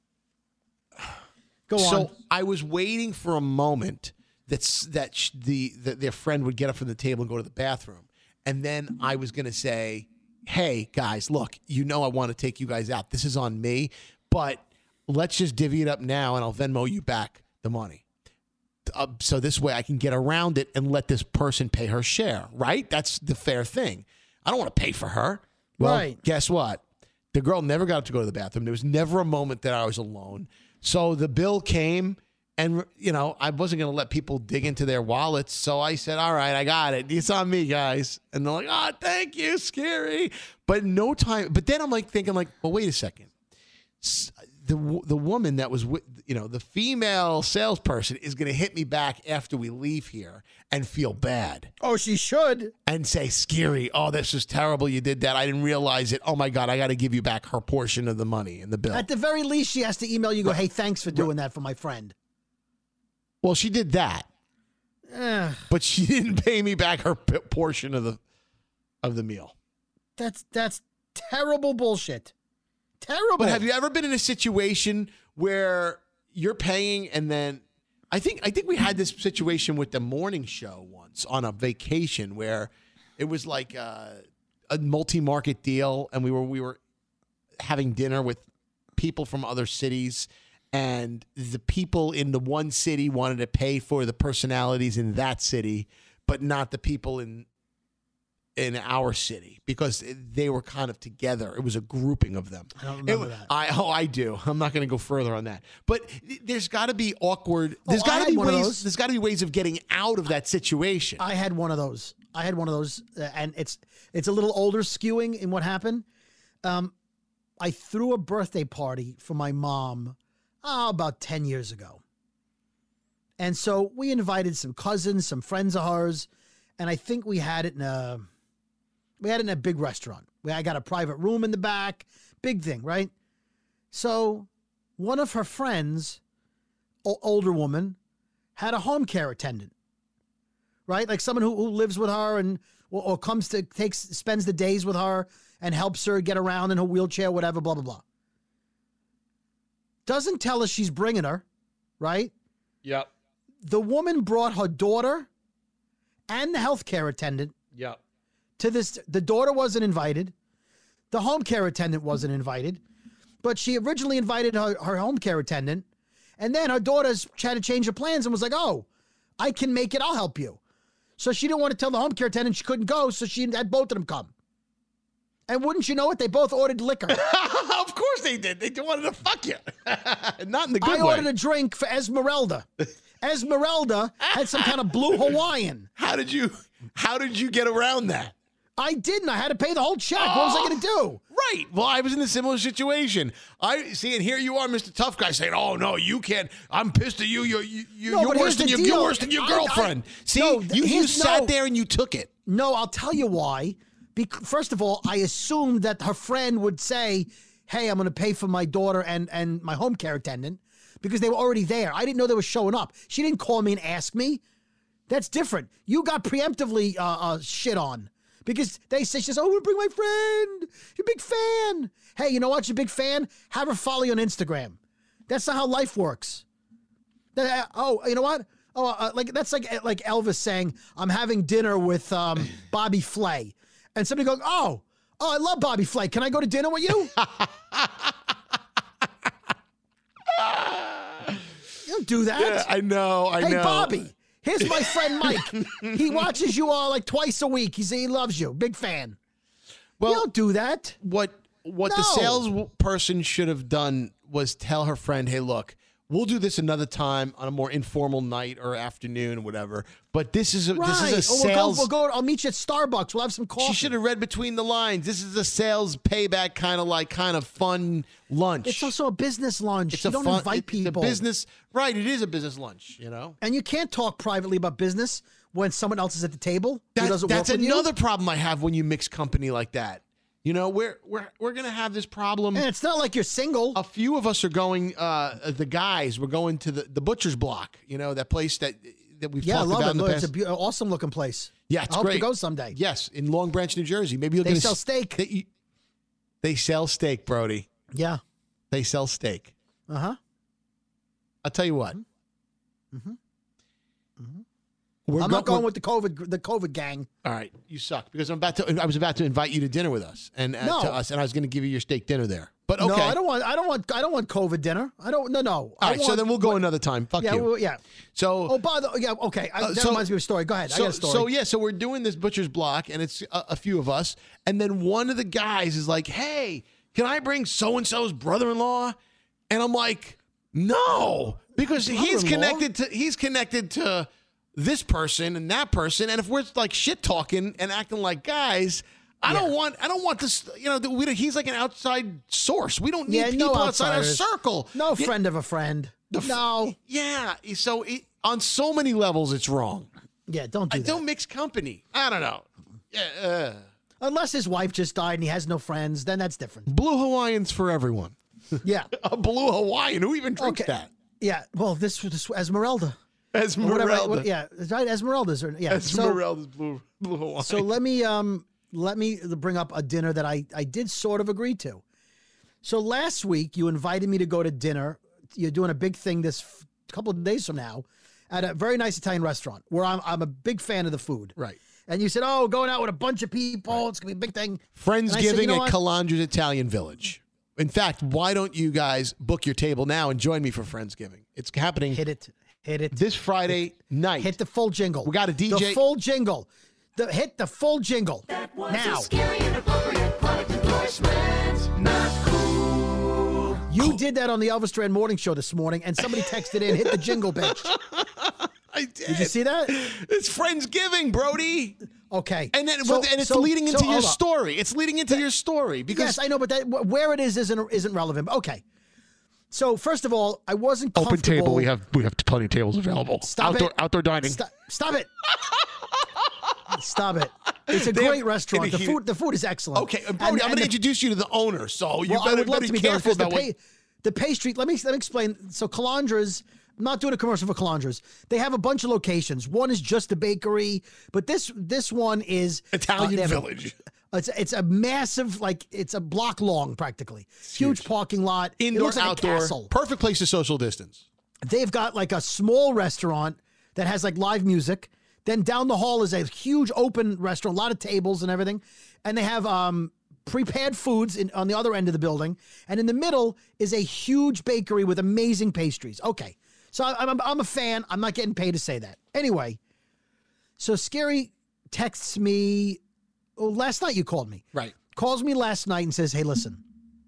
Go on. So I was waiting for a moment that their friend would get up from the table and go to the bathroom, and then I was going to say, hey, guys, look, I want to take you guys out. This is on me, but let's just divvy it up now, and I'll Venmo you back the money. So this way I can get around it and let this person pay her share, right? That's the fair thing. I don't want to pay for her. Well, right. Guess what? The girl never got to go to the bathroom. There was never a moment that I was alone. So the bill came, and, I wasn't going to let people dig into their wallets. So I said, all right, I got it. It's on me, guys. And they're like, oh, thank you, Scary. But no time. But then I'm thinking, well, wait a second. The woman that was with, the female salesperson is going to hit me back after we leave here and feel bad. Oh, she should. And say, Scary, oh, this is terrible. You did that. I didn't realize it. Oh, my God, I got to give you back her portion of the money in the bill. At the very least, she has to email you and go, hey, thanks for doing that for my friend. Well, she did that. But she didn't pay me back her portion of the meal. That's terrible bullshit. Terrible. But have you ever been in a situation where you're paying and then I think we had this situation with the morning show once on a vacation where it was like a multi-market deal, and we were having dinner with people from other cities, and the people in the one city wanted to pay for the personalities in that city, but not the people in our city, because they were kind of together. It was a grouping of them. I don't remember that. I do. I'm not going to go further on that. But there's got to be awkward. There's got to be ways. There's got to be ways of getting out of that situation. I had one of those. And it's a little older skewing in what happened. I threw a birthday party for my mom about 10 years ago. And so we invited some cousins, some friends of hers, and I think we had it in a big restaurant. I got a private room in the back, big thing, right? So one of her friends, older woman, had a home care attendant, right? Like someone who lives with her and or comes to spends the days with her and helps her get around in her wheelchair, whatever, blah, blah, blah. Doesn't tell us she's bringing her, right? Yep. The woman brought her daughter and the healthcare attendant. Yep. To this, the daughter wasn't invited. The home care attendant wasn't invited. But she originally invited her home care attendant. And then her daughter's tried to change her plans and was like, oh, I can make it. I'll help you. So she didn't want to tell the home care attendant she couldn't go. So she had both of them come. And wouldn't you know it, they both ordered liquor. Of course they did. They wanted to fuck you. Not in the good way. I ordered a drink for Esmeralda. Esmeralda had some kind of blue Hawaiian. How did you get around that? I didn't. I had to pay the whole check. What was I going to do? Right. Well, I was in a similar situation. I see, and here you are, Mr. Tough Guy, saying, "Oh no, you can't. I'm pissed at you. You're worse than you're worse than your girlfriend." You sat there and you took it. No, I'll tell you why. First of all, I assumed that her friend would say, "Hey, I'm going to pay for my daughter and my home care attendant," because they were already there. I didn't know they were showing up. She didn't call me and ask me. That's different. You got preemptively shit on. Because she says, oh, I'm going to bring my friend. You're a big fan. Hey, you know what? You're a big fan? Have her follow you on Instagram. That's not how life works. Oh, you know what? Oh, that's like Elvis saying, I'm having dinner with Bobby Flay. And somebody goes, oh, I love Bobby Flay. Can I go to dinner with you? You don't do that. Yeah, I know. Hey, Bobby. Here's my friend Mike. He watches you all like twice a week. He loves you. Big fan. Well, you don't do that. What the salesperson should have done was tell her friend, hey, look, we'll do this another time on a more informal night or afternoon or whatever. But this is a sales. We'll go. I'll meet you at Starbucks. We'll have some coffee. She should have read between the lines. This is a sales payback kind of fun lunch. It's also a business lunch. You don't invite people. It's a business, right? It is a business lunch, you know. And you can't talk privately about business when someone else is at the table. That's another problem I have when you mix company like that. You know, we're gonna have this problem. And it's not like you're single. A few of us are going. The guys, we're going to the Butcher's Block. You know, that place that we've talked about in the past. It's an awesome looking place. Yeah, it's I great. hope to go someday. Yes, in Long Branch, New Jersey. Maybe they sell steak. They sell steak, Brody. Yeah, they sell steak. I'll tell you what. I'm not going with the COVID gang. All right, you suck because I was about to invite you to dinner with us and to us, and I was going to give you your steak dinner there. But okay, no, I don't want COVID dinner. I don't. No. All right, so then we'll go another time. Fuck you. Well, yeah. So. Okay. That reminds me of a story. Go ahead. I got a story. So we're doing this butcher's block, and it's a few of us, and then one of the guys is like, "Hey, can I bring so and so's brother-in-law?" And I'm like, "No," because he's connected to this person and that person, and if we're like shit talking and acting like guys. I don't want this. He's like an outside source. We don't need people outside our circle. No friend of a friend. No. Yeah. So on so many levels, it's wrong. Yeah. Don't do that. Don't mix company. I don't know. Yeah. Unless his wife just died and he has no friends, then that's different. Blue Hawaiians for everyone. Yeah. A blue Hawaiian. Who even drinks that? Yeah. Well, this was Esmeralda. Esmeralda. Yeah. Right. Esmeralda's. Yeah. Esmeralda's blue Hawaiian. So let me bring up a dinner that I did sort of agree to. So last week, you invited me to go to dinner. You're doing a big thing this couple of days from now at a very nice Italian restaurant where I'm a big fan of the food. Right. And you said, going out with a bunch of people. Right. It's going to be a big thing. Friendsgiving at Calandra's Italian Village. In fact, why don't you guys book your table now and join me for Friendsgiving? It's happening. Hit it. This Friday night. Hit the full jingle. We got a DJ. The full jingle. Hit the full jingle. That was now. A scary and appropriate product endorsement. Not cool. You did that on the Elvis Duran Morning Show this morning, and somebody texted in, hit the jingle, bitch. I did. Did you see that? It's Friendsgiving, Brody. Okay. And then it's leading into your story. It's leading into your story. Because yes, I know, but where it isn't relevant. Okay. So first of all, I wasn't comfortable. Open table. We have plenty of tables available. Outdoor dining. Stop it. Stop it. It's a great restaurant. The food is excellent. Okay, Brody, I'm going to introduce you to the owner, so you better be careful about the pastry. Let me explain. So Calandra's, I'm not doing a commercial for Calandra's. They have a bunch of locations. One is just a bakery, but this one is Italian Village. It's a massive, it's a block long practically. Huge parking lot. Indoor, like outdoor. Perfect place to social distance. They've got like a small restaurant that has like live music. Then down the hall is a huge open restaurant, a lot of tables and everything. And they have prepared foods on the other end of the building. And in the middle is a huge bakery with amazing pastries. Okay, so I'm a fan. I'm not getting paid to say that. Anyway, so Scary texts me. Last night you called me. Right. Calls me last night and says, hey, listen.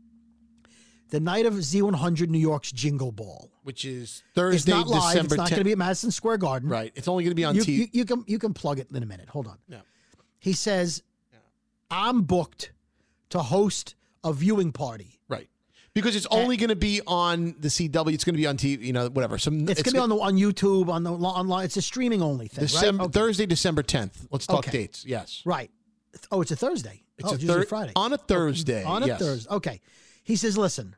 The night of Z100 New York's Jingle Ball, which is Thursday, it's not live. December 10th. It's not going to be at Madison Square Garden. Right. It's only going to be on TV. You can plug it in a minute. Hold on. Yeah. He says, I'm booked to host a viewing party. Right. Because it's only going to be on the CW. It's going to be on TV, whatever. It's going to be on YouTube, online. It's a streaming only thing, right? Okay. Thursday, December 10th. Let's talk dates. Yes. Right. Oh, it's a Thursday. It's usually Friday. On a Thursday. On a Thursday. Okay. He says, listen.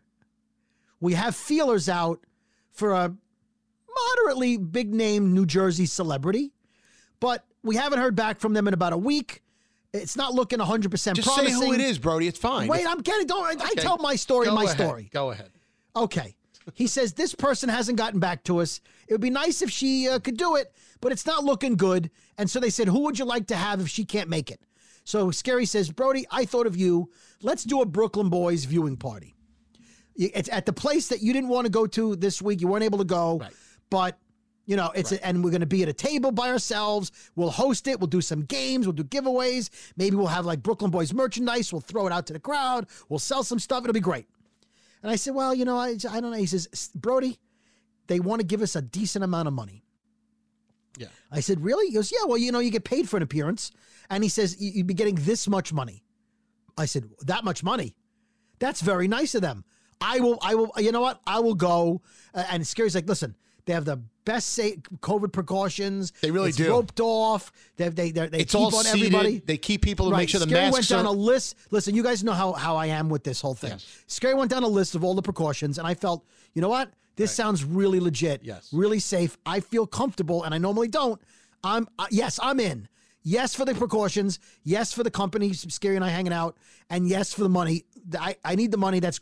We have feelers out for a moderately big-name New Jersey celebrity, but we haven't heard back from them in about a week. It's not looking 100% promising. Just say who it is, Brody. It's fine. Wait, I'm getting. I tell my story. Story. Go ahead. Okay. He says this person hasn't gotten back to us. It would be nice if she could do it, but it's not looking good. And so they said, who would you like to have if she can't make it? So Scary says, Brody, I thought of you. Let's do a Brooklyn Boys viewing party. It's at the place that you didn't want to go to this week. You weren't able to go, but and we're going to be at a table by ourselves. We'll host it. We'll do some games. We'll do giveaways. Maybe we'll have like Brooklyn Boys merchandise. We'll throw it out to the crowd. We'll sell some stuff. It'll be great. And I said, well, I don't know. He says, Brody, they want to give us a decent amount of money. Yeah. I said, really? He goes, yeah, well, you get paid for an appearance. And he says, you'd be getting this much money. I said, that much money? That's very nice of them. I will, you know what? I will go. And Scary's like, listen, they have the best COVID precautions. They really do. Roped off. They it's keep all on seated. Everybody. They keep people to make sure the Scary masks went down are... a list. Listen, you guys know how I am with this whole thing. Yes. Scary went down a list of all the precautions, and I felt, you know what? This sounds really legit. Yes. Really safe. I feel comfortable, and I normally don't. I'm in. Yes for the precautions. Yes for the company, Scary and I hanging out. And yes for the money. I need the money. That's great.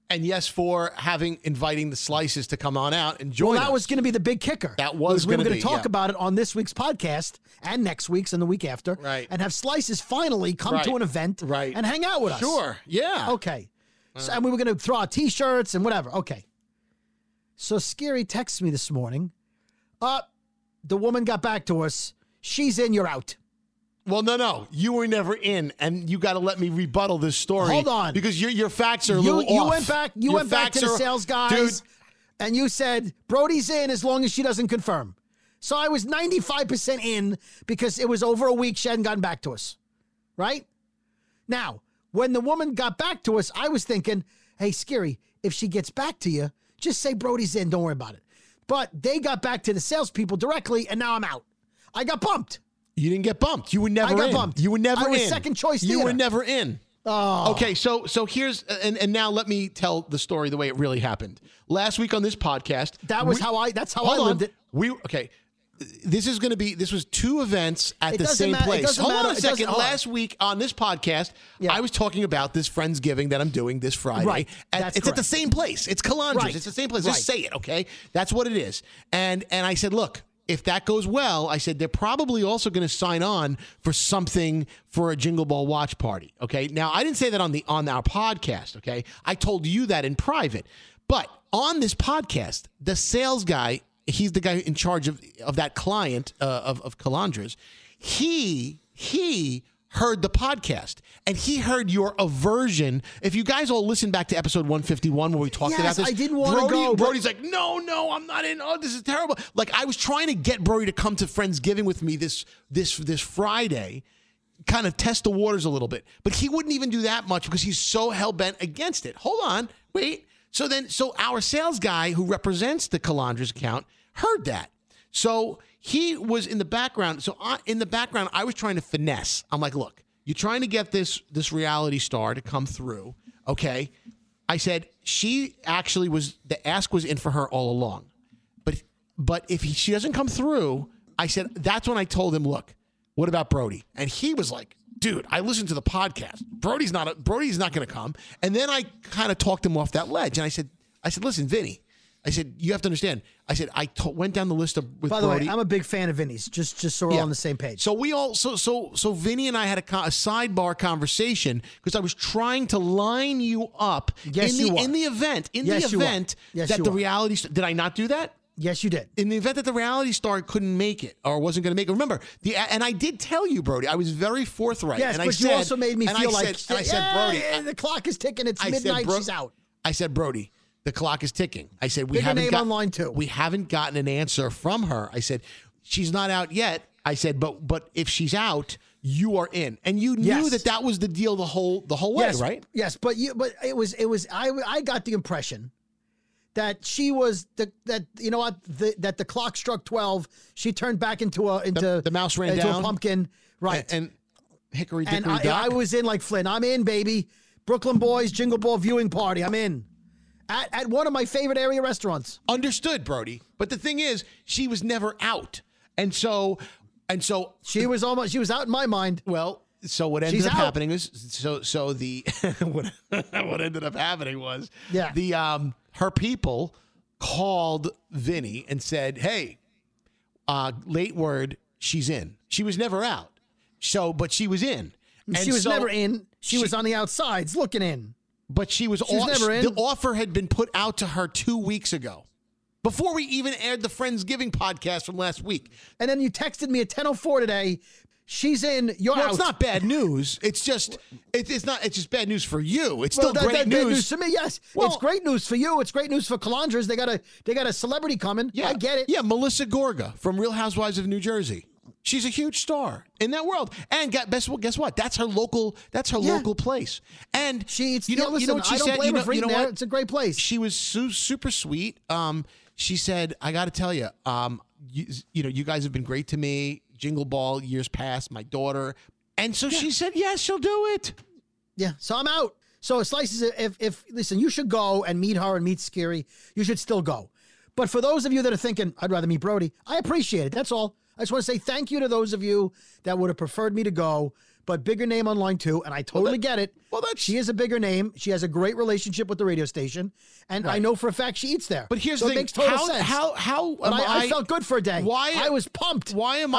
And yes, for inviting the Slices to come on out and join Well, that us. was going to be the big kicker. That was we were going going to talk about it on this week's podcast and next week's and the week after. Right. And have Slices finally come to an event and hang out with us. Sure. Yeah. Okay. So, and we were going to throw out T-shirts and whatever. Okay. So Scary texts me this morning. The woman got back to us. She's in, you're out. Well, no. You were never in, and you got to let me rebuttal this story. Hold on. Because your facts are a little you off. went back to the sales guys, and you said, Brody's in as long as she doesn't confirm. So I was 95% in because it was over a week. She hadn't gotten back to us. Right? Now, when the woman got back to us, I was thinking, hey, Scary, if she gets back to you, just say Brody's in. Don't worry about it. But they got back to the salespeople directly, and now I'm out. I got bumped. You didn't get bumped. You were never in. I got bumped. You were never in. I was second choice theater. You were never in. Oh. Okay, so here's and now let me tell the story the way it really happened. Last week on this podcast, that's how I lived it. This was 2 events at the same place. Hold on a second. Last week on this podcast, I was talking about this Friendsgiving that I'm doing this Friday. Right. It's at the same place. It's Calandras. Right. It's the same place. Right. Just say it, okay? That's what it is. And I said, look, if that goes well, I said, they're probably also going to sign on for something for a Jingle Ball watch party. Okay. Now, I didn't say that on our podcast. Okay. I told you that in private. But on this podcast, the sales guy, he's the guy in charge of that client of Calandras. He heard the podcast and he heard your aversion. If you guys all listen back to episode 151 where we talked about this, I didn't want to go. Brody's like, no, I'm not in. Oh, this is terrible. Like I was trying to get Brody to come to Friendsgiving with me this Friday, kind of test the waters a little bit, but he wouldn't even do that much because he's so hell bent against it. Hold on, wait. So our sales guy who represents the Calandras account heard that. So he was in the background. So in the background, I was trying to finesse. I'm like, look, you're trying to get this reality star to come through. Okay. I said, she actually the ask was in for her all along. But if she doesn't come through, I said, that's when I told him, look, what about Brody? And he was like, dude, I listened to the podcast. Brody's not going to come. And then I kind of talked him off that ledge. And I said, listen, Vinny, I said, you have to understand. I said, went down the list with Brody. By the way, I'm a big fan of Vinny's, just so we're all on the same page. So so Vinny and I had a sidebar conversation because I was trying to line you up in the event that the reality star, did I not do that? Yes, you did. In the event that the reality star couldn't make it or wasn't going to make it. Remember, and I did tell you, Brody, I was very forthright. Yes, and but you also made me feel I said, Brody, the clock is ticking. It's midnight. She's out. I said, Brody, the clock is ticking. I said, we haven't got online too. We haven't gotten an answer from her. I said, she's not out yet. I said, but if she's out, you are in, and you knew that was the deal the whole way, right? Yes, but it was. I got the impression that she was that the clock struck 12. She turned back into the mouse ran into down a pumpkin, right? And hickory dickory and dock. I was in like Flynn. I'm in, baby. Brooklyn Boys Jingle Ball viewing party. I'm in. At one of my favorite area restaurants. Understood, Brody. But the thing is, she was never out. And so she was out in my mind. Well, so what ended up happening is what ended up happening was her people called Vinny and said, "Hey, late word, she's in." She was never out. But she was in. And she was never in. She was on the outsides looking in. But she was never in. The offer had been put out to her 2 weeks ago, before we even aired the Friendsgiving podcast from last week. And then you texted me at 10:04 today. She's in. You're out. It's not bad news. It's just it's just bad news for you. It's still great news. Bad news for me. Yes, it's great news for you. It's great news for Calandras. They got a celebrity coming. Yeah, I get it. Yeah, Melissa Gorga from Real Housewives of New Jersey. She's a huge star in that world. And guess what? That's her local place. And you know what she said? You know what? It's a great place. She was super sweet. She said, I got to tell you, you guys have been great to me. Jingle Ball years past, my daughter. And so she said, yes, she'll do it. Yeah. So I'm out. So Slices, if listen, you should go and meet her and meet Scary. You should still go. But for those of you that are thinking, I'd rather meet Brody, I appreciate it. That's all. I just want to say thank you to those of you that would have preferred me to go. but bigger name online too. And I totally get it. Well, she is a bigger name. She has a great relationship with the radio station, and I know for a fact she eats there. But here's so the thing: it makes total sense. How but I felt good for a day. I was pumped. Why am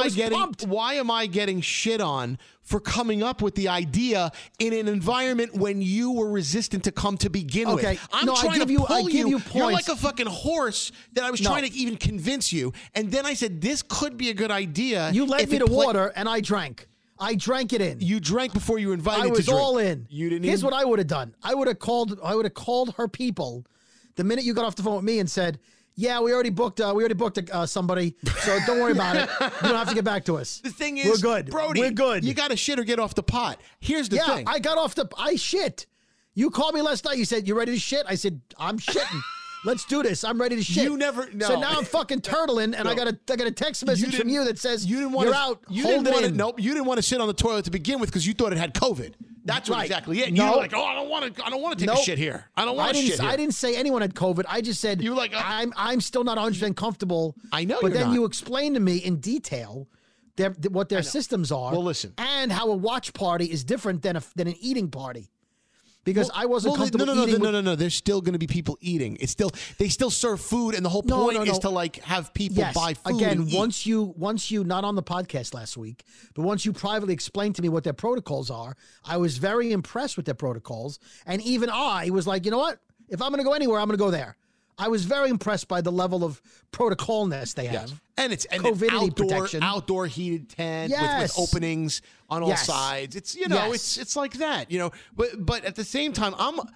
I getting shit on for coming up with the idea in an environment when you were resistant to come to begin with? I'm trying to pull you. You're like a fucking horse that I was trying to even convince you, and then I said this could be a good idea. You led me to water, and I drank. I drank it in. You drank before you were invited. I was to drink. all in. You didn't. Here's what I would have done. I would have called her people the minute you got off the phone with me and said, "Yeah, we already booked somebody, so don't worry about it. You don't have to get back to us." The thing is, we're good, Brody. We're good. You got to shit or get off the pot. Here's the thing. I shit. You called me last night. You said, "You ready to shit?" I said, "I'm shitting." Let's do this. I'm ready to shit. You never. No. So now I'm fucking turtling, and I got a text message from you that says you're out. You Nope. You didn't want to sit on the toilet to begin with because you thought it had COVID. That's what exactly it. No. You were like, I don't want to take a shit here. I don't want to shit here. I didn't say anyone had COVID. I just said you like I'm still not 100% comfortable. I know, but then you explained to me in detail what their systems are. Well, listen, and how a watch party is different than an eating party. Because I wasn't comfortable eating. No. There's still going to be people eating. They still serve food, and the whole point is to like have people buy food. Again, and once you not on the podcast last week, but once you privately explained to me what their protocols are, I was very impressed with their protocols, and even I was like, you know what? If I'm going to go anywhere, I'm going to go there. I was very impressed by the level of protocolness they have. And it's COVID outdoor heated tent with openings on all sides. It's it's like that, But at the same time,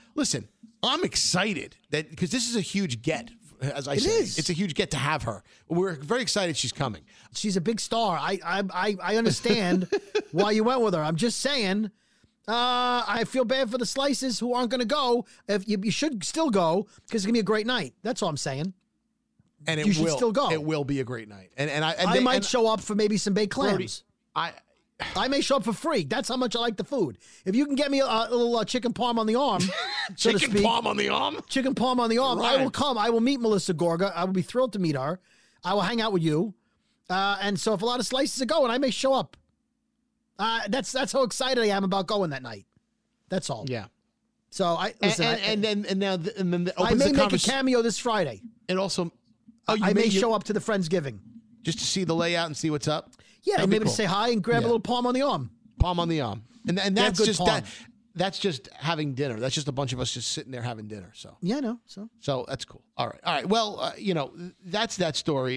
I'm excited that because this is a huge get. As I say, it's a huge get to have her. We're very excited she's coming. She's a big star. I understand why you went with her. I'm just saying. I feel bad for the Slices who aren't going to go. If you should still go because it's going to be a great night. That's all I'm saying. And you should still go. It will be a great night. And I might show up for maybe some baked clams. Brody, I may show up for free. That's how much I like the food. If you can get me a little chicken palm on the arm, so to speak. Chicken palm on the arm? Chicken palm on the arm. Right. I will come. I will meet Melissa Gorga. I will be thrilled to meet her. I will hang out with you. And so if a lot of Slices are going, I may show up. That's how excited I am about going that night. That's all. Yeah. So I listen. And then I may make a cameo this Friday. And also, I may show up to the Friendsgiving just to see the layout and see what's up. Yeah, maybe to say hi and grab a little palm on the arm. Palm on the arm, and that's just that. That's just having dinner. That's just a bunch of us just sitting there having dinner. So yeah, I know. So that's cool. All right. Well, that's that story.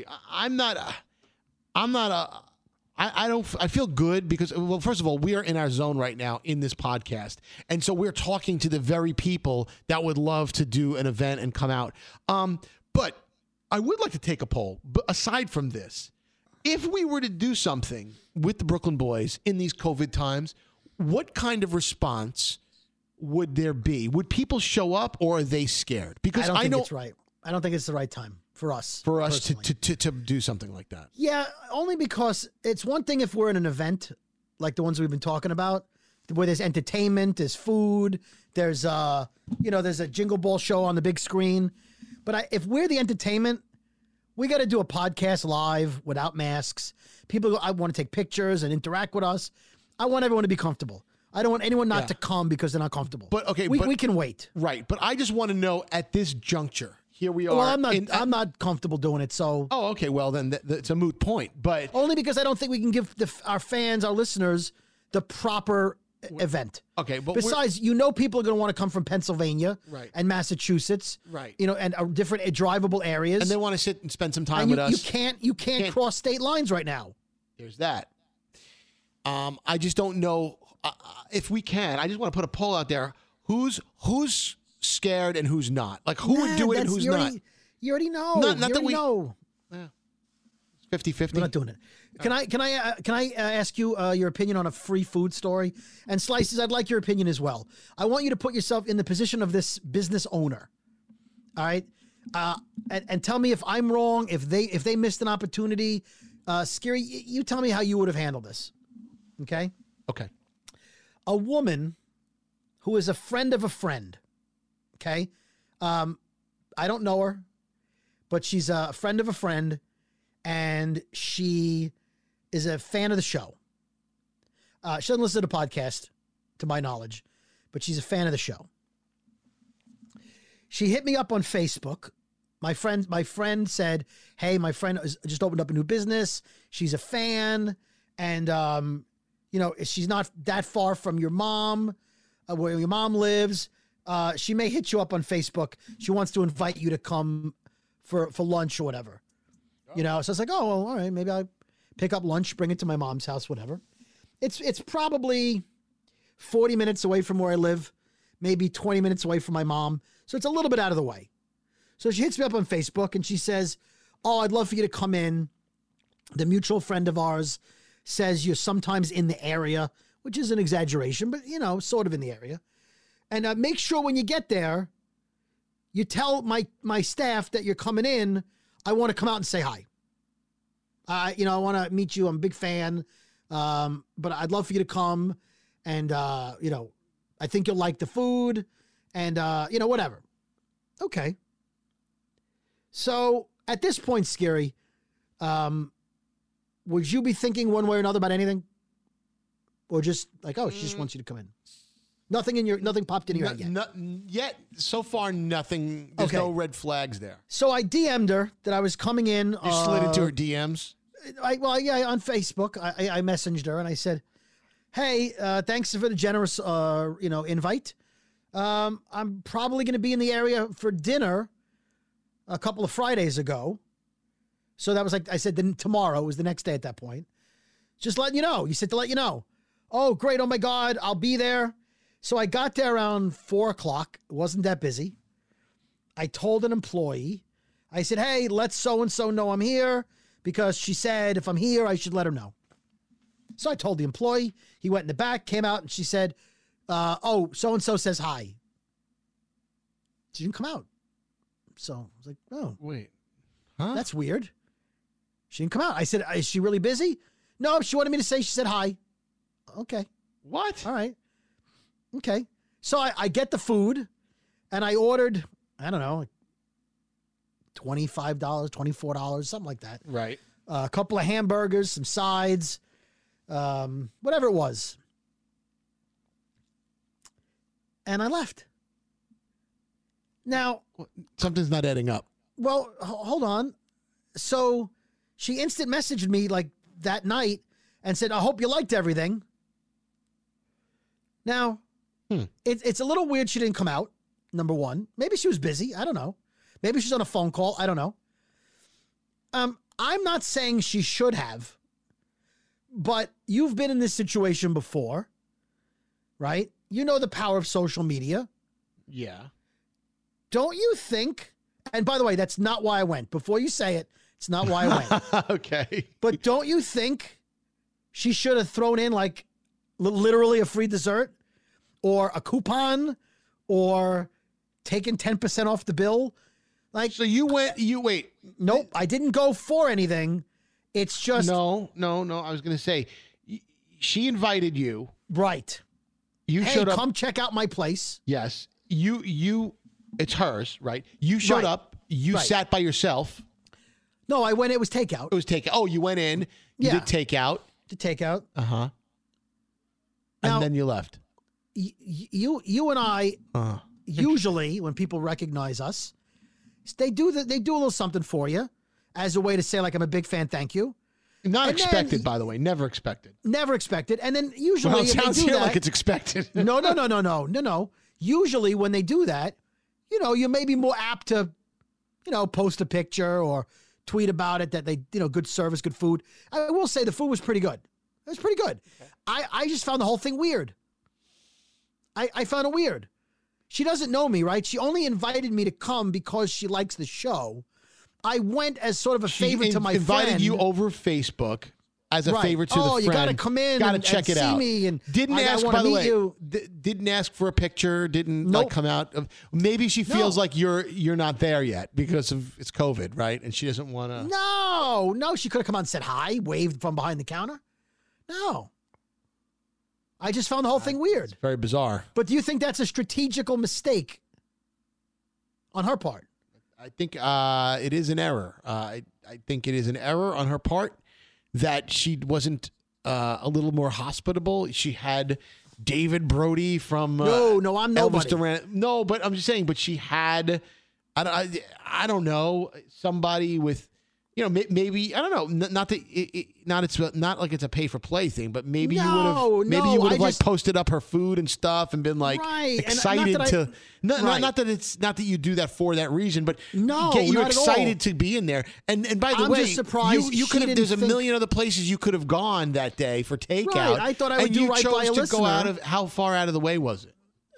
I feel good because, well, first of all, we are in our zone right now in this podcast. And so we're talking to the very people that would love to do an event and come out. But I would like to take a poll. But aside from this, if we were to do something with the Brooklyn Boys in these COVID times, what kind of response would there be? Would people show up or are they scared? Because I don't think it's right. I don't think it's the right time. For us to do something like that. Yeah, only because it's one thing if we're in an event like the ones we've been talking about, where there's entertainment, there's food, there's there's a Jingle Ball show on the big screen. But if we're the entertainment, we got to do a podcast live without masks. People, I want to take pictures and interact with us. I want everyone to be comfortable. I don't want anyone not to come because they're not comfortable. But okay, we can wait. Right, but I just want to know at this juncture. Here we are. Well, I'm not comfortable doing it. So. Oh, okay. Well, then it's a moot point. But only because I don't think we can give our fans, our listeners, the proper event. Okay, but besides, people are going to want to come from Pennsylvania, right, and Massachusetts, right, and different drivable areas, and they want to sit and spend some time with us. You can't cross state lines right now. There's that. I just don't know if we can. I just want to put a poll out there. Who's scared and who's not? Like who would do it and who's not? You already know. Not that we know. Yeah. It's 50-50. We're not doing it. Can I ask you your opinion on a free food story? And Slices, I'd like your opinion as well. I want you to put yourself in the position of this business owner. All right, and tell me if I'm wrong. If they missed an opportunity, Scary, you tell me how you would have handled this. Okay. Okay. A woman who is a friend of a friend. Okay. I don't know her, but she's a friend of a friend, and she is a fan of the show. She doesn't listen to the podcast, to my knowledge, but she's a fan of the show. She hit me up on Facebook. My friend said, hey, my friend just opened up a new business. She's a fan. And, she's not that far from your mom, where your mom lives. She may hit you up on Facebook. She wants to invite you to come for lunch or whatever. So it's like, oh, well, all right, maybe I'll pick up lunch, bring it to my mom's house, whatever. It's probably 40 minutes away from where I live, maybe 20 minutes away from my mom. So it's a little bit out of the way. So she hits me up on Facebook and she says, oh, I'd love for you to come in. The mutual friend of ours says you're sometimes in the area, which is an exaggeration, but, sort of in the area. And make sure when you get there, you tell my staff that you're coming in. I want to come out and say hi. I want to meet you. I'm a big fan. But I'd love for you to come. And, I think you'll like the food and, whatever. Okay. So at this point, Scary, would you be thinking one way or another about anything? Or just like, oh, she just wants you to come in? Nothing popped in your head yet? Yet. So far, nothing. There's no red flags there. So I DM'd her that I was coming in. You slid into her DMs? On Facebook. I messaged her and I said, hey, thanks for the generous, invite. I'm probably going to be in the area for dinner a couple of Fridays ago. So that was like, I said, then tomorrow was the next day at that point. Just letting you know. You said to let you know. Oh, great. Oh, my God. I'll be there. So I got there around 4 o'clock. It wasn't that busy. I told an employee, I said, hey, let so-and-so know I'm here because she said if I'm here, I should let her know. So I told the employee. He went in the back, came out, and she said, oh, so-and-so says hi. She didn't come out. So I was like, oh. Wait. Huh? That's weird. She didn't come out. I said, is she really busy? No, she wanted me to say she said hi. Okay. What? All right. Okay. So I get the food, and I ordered, I don't know, $25, $24, something like that. Right. A couple of hamburgers, some sides, whatever it was. And I left. Now, something's not adding up. Well, hold on. So she instant messaged me like that night and said, I hope you liked everything. Now, it's a little weird she didn't come out, number one. Maybe she was busy. I don't know. Maybe she's on a phone call. I don't know. I'm not saying she should have, but you've been in this situation before, right? You know the power of social media. Yeah. Don't you think, and by the way, that's not why I went. Before you say it, it's not why I went. Okay. But don't you think she should have thrown in like literally a free dessert or a coupon or taken 10% off the bill? Like, so wait. Nope. I didn't go for anything. It's just. No. I was going to say, she invited you. Right. You showed up. Come check out my place. Yes. It's hers, right? You showed up. You sat by yourself. No, I went. It was takeout. It was takeout. Oh, you went in. You did takeout. The takeout. Uh-huh. And then you left. You and I, usually when people recognize us, they do a little something for you as a way to say, like, I'm a big fan. Thank you. Not expected, by the way. Never expected. Never expected. And then usually well, it sounds they do here that, like it's expected. No. Usually when they do that, you may be more apt to, post a picture or tweet about it that they, good service, good food. I will say the food was pretty good. It was pretty good. Okay. I just found the whole thing weird. I found it weird. She doesn't know me, right? She only invited me to come because she likes the show. I went as sort of a favor to my friend. Invited you over Facebook as a favor to the friend. Oh, you got to come in and check it out. Me and didn't ask, by the way, didn't ask for a picture, didn't like come out. Maybe she feels like you're not there yet because of it's COVID, right? And she doesn't want to. No, she could have come out and said hi, waved from behind the counter. No. I just found the whole thing weird. It's very bizarre. But do you think that's a strategical mistake on her part? I think it is an error. I think it is an error on her part that she wasn't a little more hospitable. She had David Brody from No, I'm nobody. Elvis Duran. No, but I'm just saying. But she had, I don't know, somebody with, maybe I don't know. Not that not like it's a pay for play thing, but maybe you would have like posted up her food and stuff and been like excited to. Not that you do that for that reason, but get you excited to be in there. And by the way, just surprised you could have. There's a million other places you could have gone that day for takeout. Right, I thought I would do right by a listener. And you chose to go out of. How far out of the way was it?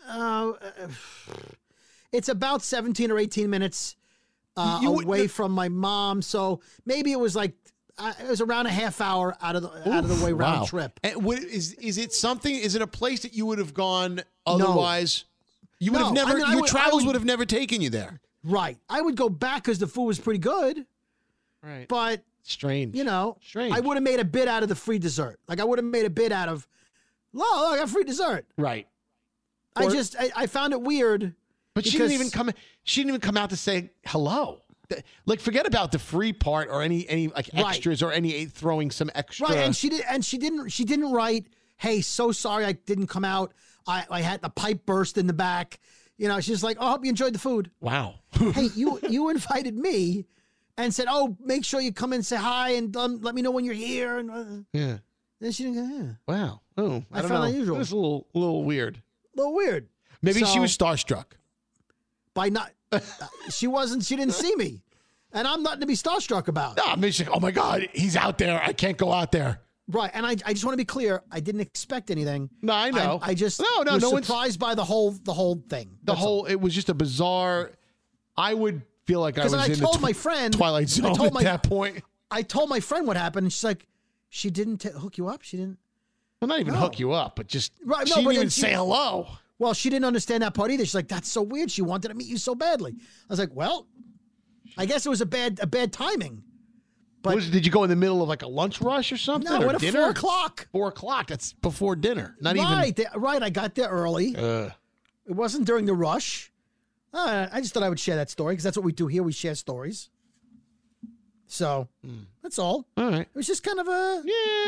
It's about 17 or 18 minutes. Away from my mom, so maybe it was like it was around a half hour out of the way round trip. And is it something? Is it a place that you would have gone otherwise? You would have never. Your travels would have never taken you there. Right. I would go back because the food was pretty good. Right. But strange. Strange. I would have made a bid out of the free dessert. Like I would have made a bid out of, look, I got free dessert. Right. I found it weird. But she didn't even come. She didn't even come out to say hello. Like, forget about the free part or any like extras or any throwing some extra. Right, and she didn't write, "Hey, so sorry I didn't come out. I had the pipe burst in the back." She's like, "Oh, I hope you enjoyed the food." Wow. Hey, you invited me, and said, "Oh, make sure you come and say hi and let me know when you're here." And yeah. Then she didn't go. Yeah. Wow. Oh, I don't found know. it unusual. It was a little weird. A little weird. Maybe she was starstruck. By not, she didn't see me. And I'm nothing to be starstruck about. No, I mean, she's like, oh my God, he's out there. I can't go out there. Right. And I just want to be clear. I didn't expect anything. No, I know. I just was surprised by the whole thing. It was just a bizarre, I would feel like I was in the Twilight Zone at that point. I told my friend what happened. And she's like, she didn't hook you up? She didn't? Well, not even hook you up, but just, she didn't even say hello. Well, she didn't understand that part either. She's like, that's so weird. She wanted to meet you so badly. I was like, well, I guess it was a bad timing. But did you go in the middle of like a lunch rush or something? No, or at dinner? 4 o'clock. 4 o'clock. That's before dinner. Right. I got there early. It wasn't during the rush. I just thought I would share that story because that's what we do here. We share stories. So that's all. All right. It was just kind of a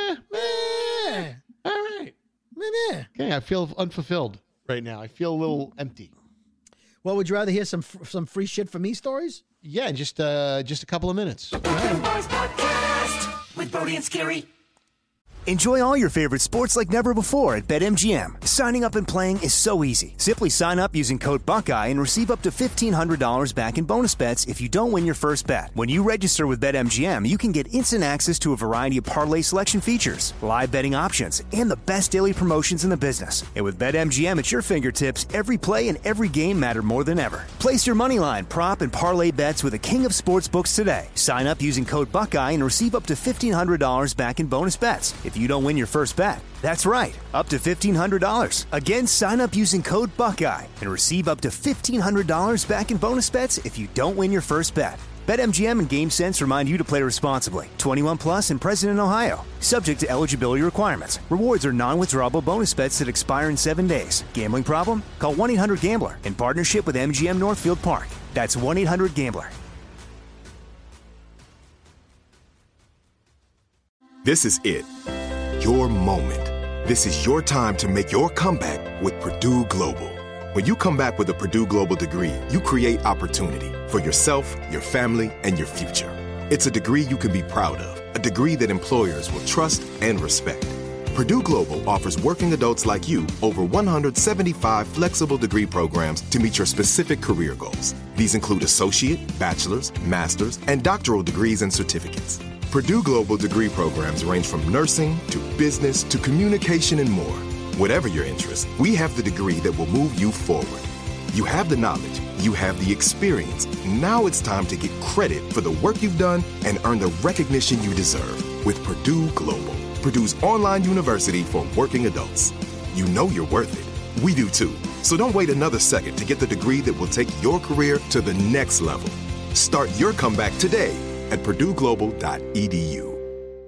all right. Okay, I feel unfulfilled right now. I feel a little empty. Well, would you rather hear some free shit from me stories? Yeah, in just a couple of minutes. Brooklyn Boys Podcast with Brody and Scary. Enjoy all your favorite sports like never before at BetMGM. Signing up and playing is so easy. Simply sign up using code Buckeye and receive up to $1,500 back in bonus bets if you don't win your first bet. When you register with BetMGM, you can get instant access to a variety of parlay selection features, live betting options, and the best daily promotions in the business. And with BetMGM at your fingertips, every play and every game matter more than ever. Place your moneyline, prop, and parlay bets with the king of sportsbooks today. Sign up using code Buckeye and receive up to $1,500 back in bonus bets if you don't win your first bet. That's right, up to $1,500. Again, sign up using code Buckeye and receive up to $1,500 back in bonus bets if you don't win your first bet. BetMGM and GameSense remind you to play responsibly. 21 plus and present in Ohio. Subject to eligibility requirements. Rewards are non-withdrawable bonus bets that expire in 7 days. Gambling problem? Call 1-800-GAMBLER in partnership with MGM Northfield Park. That's 1-800-GAMBLER. This is it. Your moment. This is your time to make your comeback with Purdue Global. When you come back with a Purdue Global degree, you create opportunity for yourself, your family, and your future. It's a degree you can be proud of, a degree that employers will trust and respect. Purdue Global offers working adults like you over 175 flexible degree programs to meet your specific career goals. These include associate, bachelor's, master's, and doctoral degrees and certificates. Purdue Global degree programs range from nursing to business to communication and more. Whatever your interest, we have the degree that will move you forward. You have the knowledge, you have the experience. Now it's time to get credit for the work you've done and earn the recognition you deserve with Purdue Global, Purdue's online university for working adults. You know you're worth it. We do too. So don't wait another second to get the degree that will take your career to the next level. Start your comeback today at purdueglobal.edu.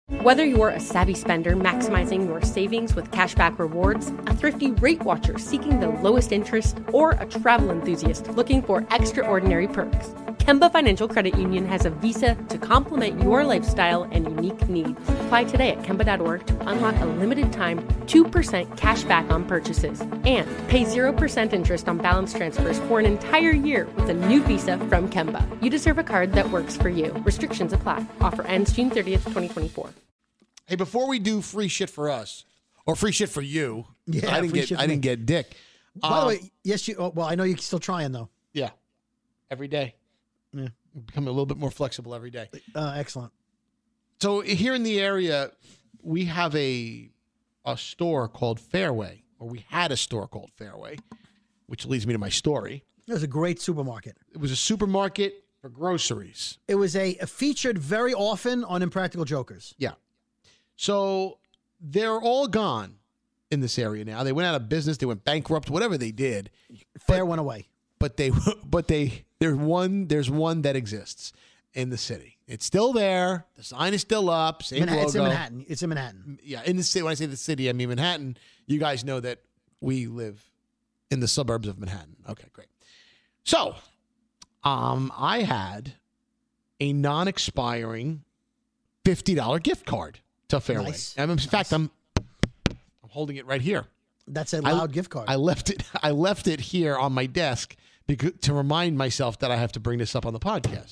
Whether you're a savvy spender maximizing your savings with cashback rewards, a thrifty rate watcher seeking the lowest interest, or a travel enthusiast looking for extraordinary perks, Kemba Financial Credit Union has a visa to complement your lifestyle and unique needs. Apply today at Kemba.org to unlock a limited time 2% cash back on purchases and pay 0% interest on balance transfers for an entire year with a new visa from Kemba. You deserve a card that works for you. Restrictions apply. Offer ends June 30th, 2024. Hey, before we do free shit for us or free shit for you, Yeah, I free shit for didn't me. get dick. By the way, yes, you. Oh, well, I know you're still trying though. Yeah, every day. Yeah, becoming a little bit more flexible every day. Excellent. So here in the area, we have a store called Fairway, or we had a store called Fairway, which leads me to my story. It was a great supermarket. It was a supermarket for groceries. It was a featured very often on Impractical Jokers. Yeah. So they're all gone in this area now. They went out of business. They went bankrupt. Whatever they did, Fair went away. But there's one that exists in the city. It's still there. The sign is still up. Same logo. It's in Manhattan. It's in Manhattan. Yeah, in the city. When I say the city, I mean Manhattan. You guys know that we live in the suburbs of Manhattan. Okay, great. So, I had a non-expiring $50 gift card to Fairway. Nice. In fact, I'm holding it right here. That's a loud gift card. I left it here on my desk to remind myself that I have to bring this up on the podcast.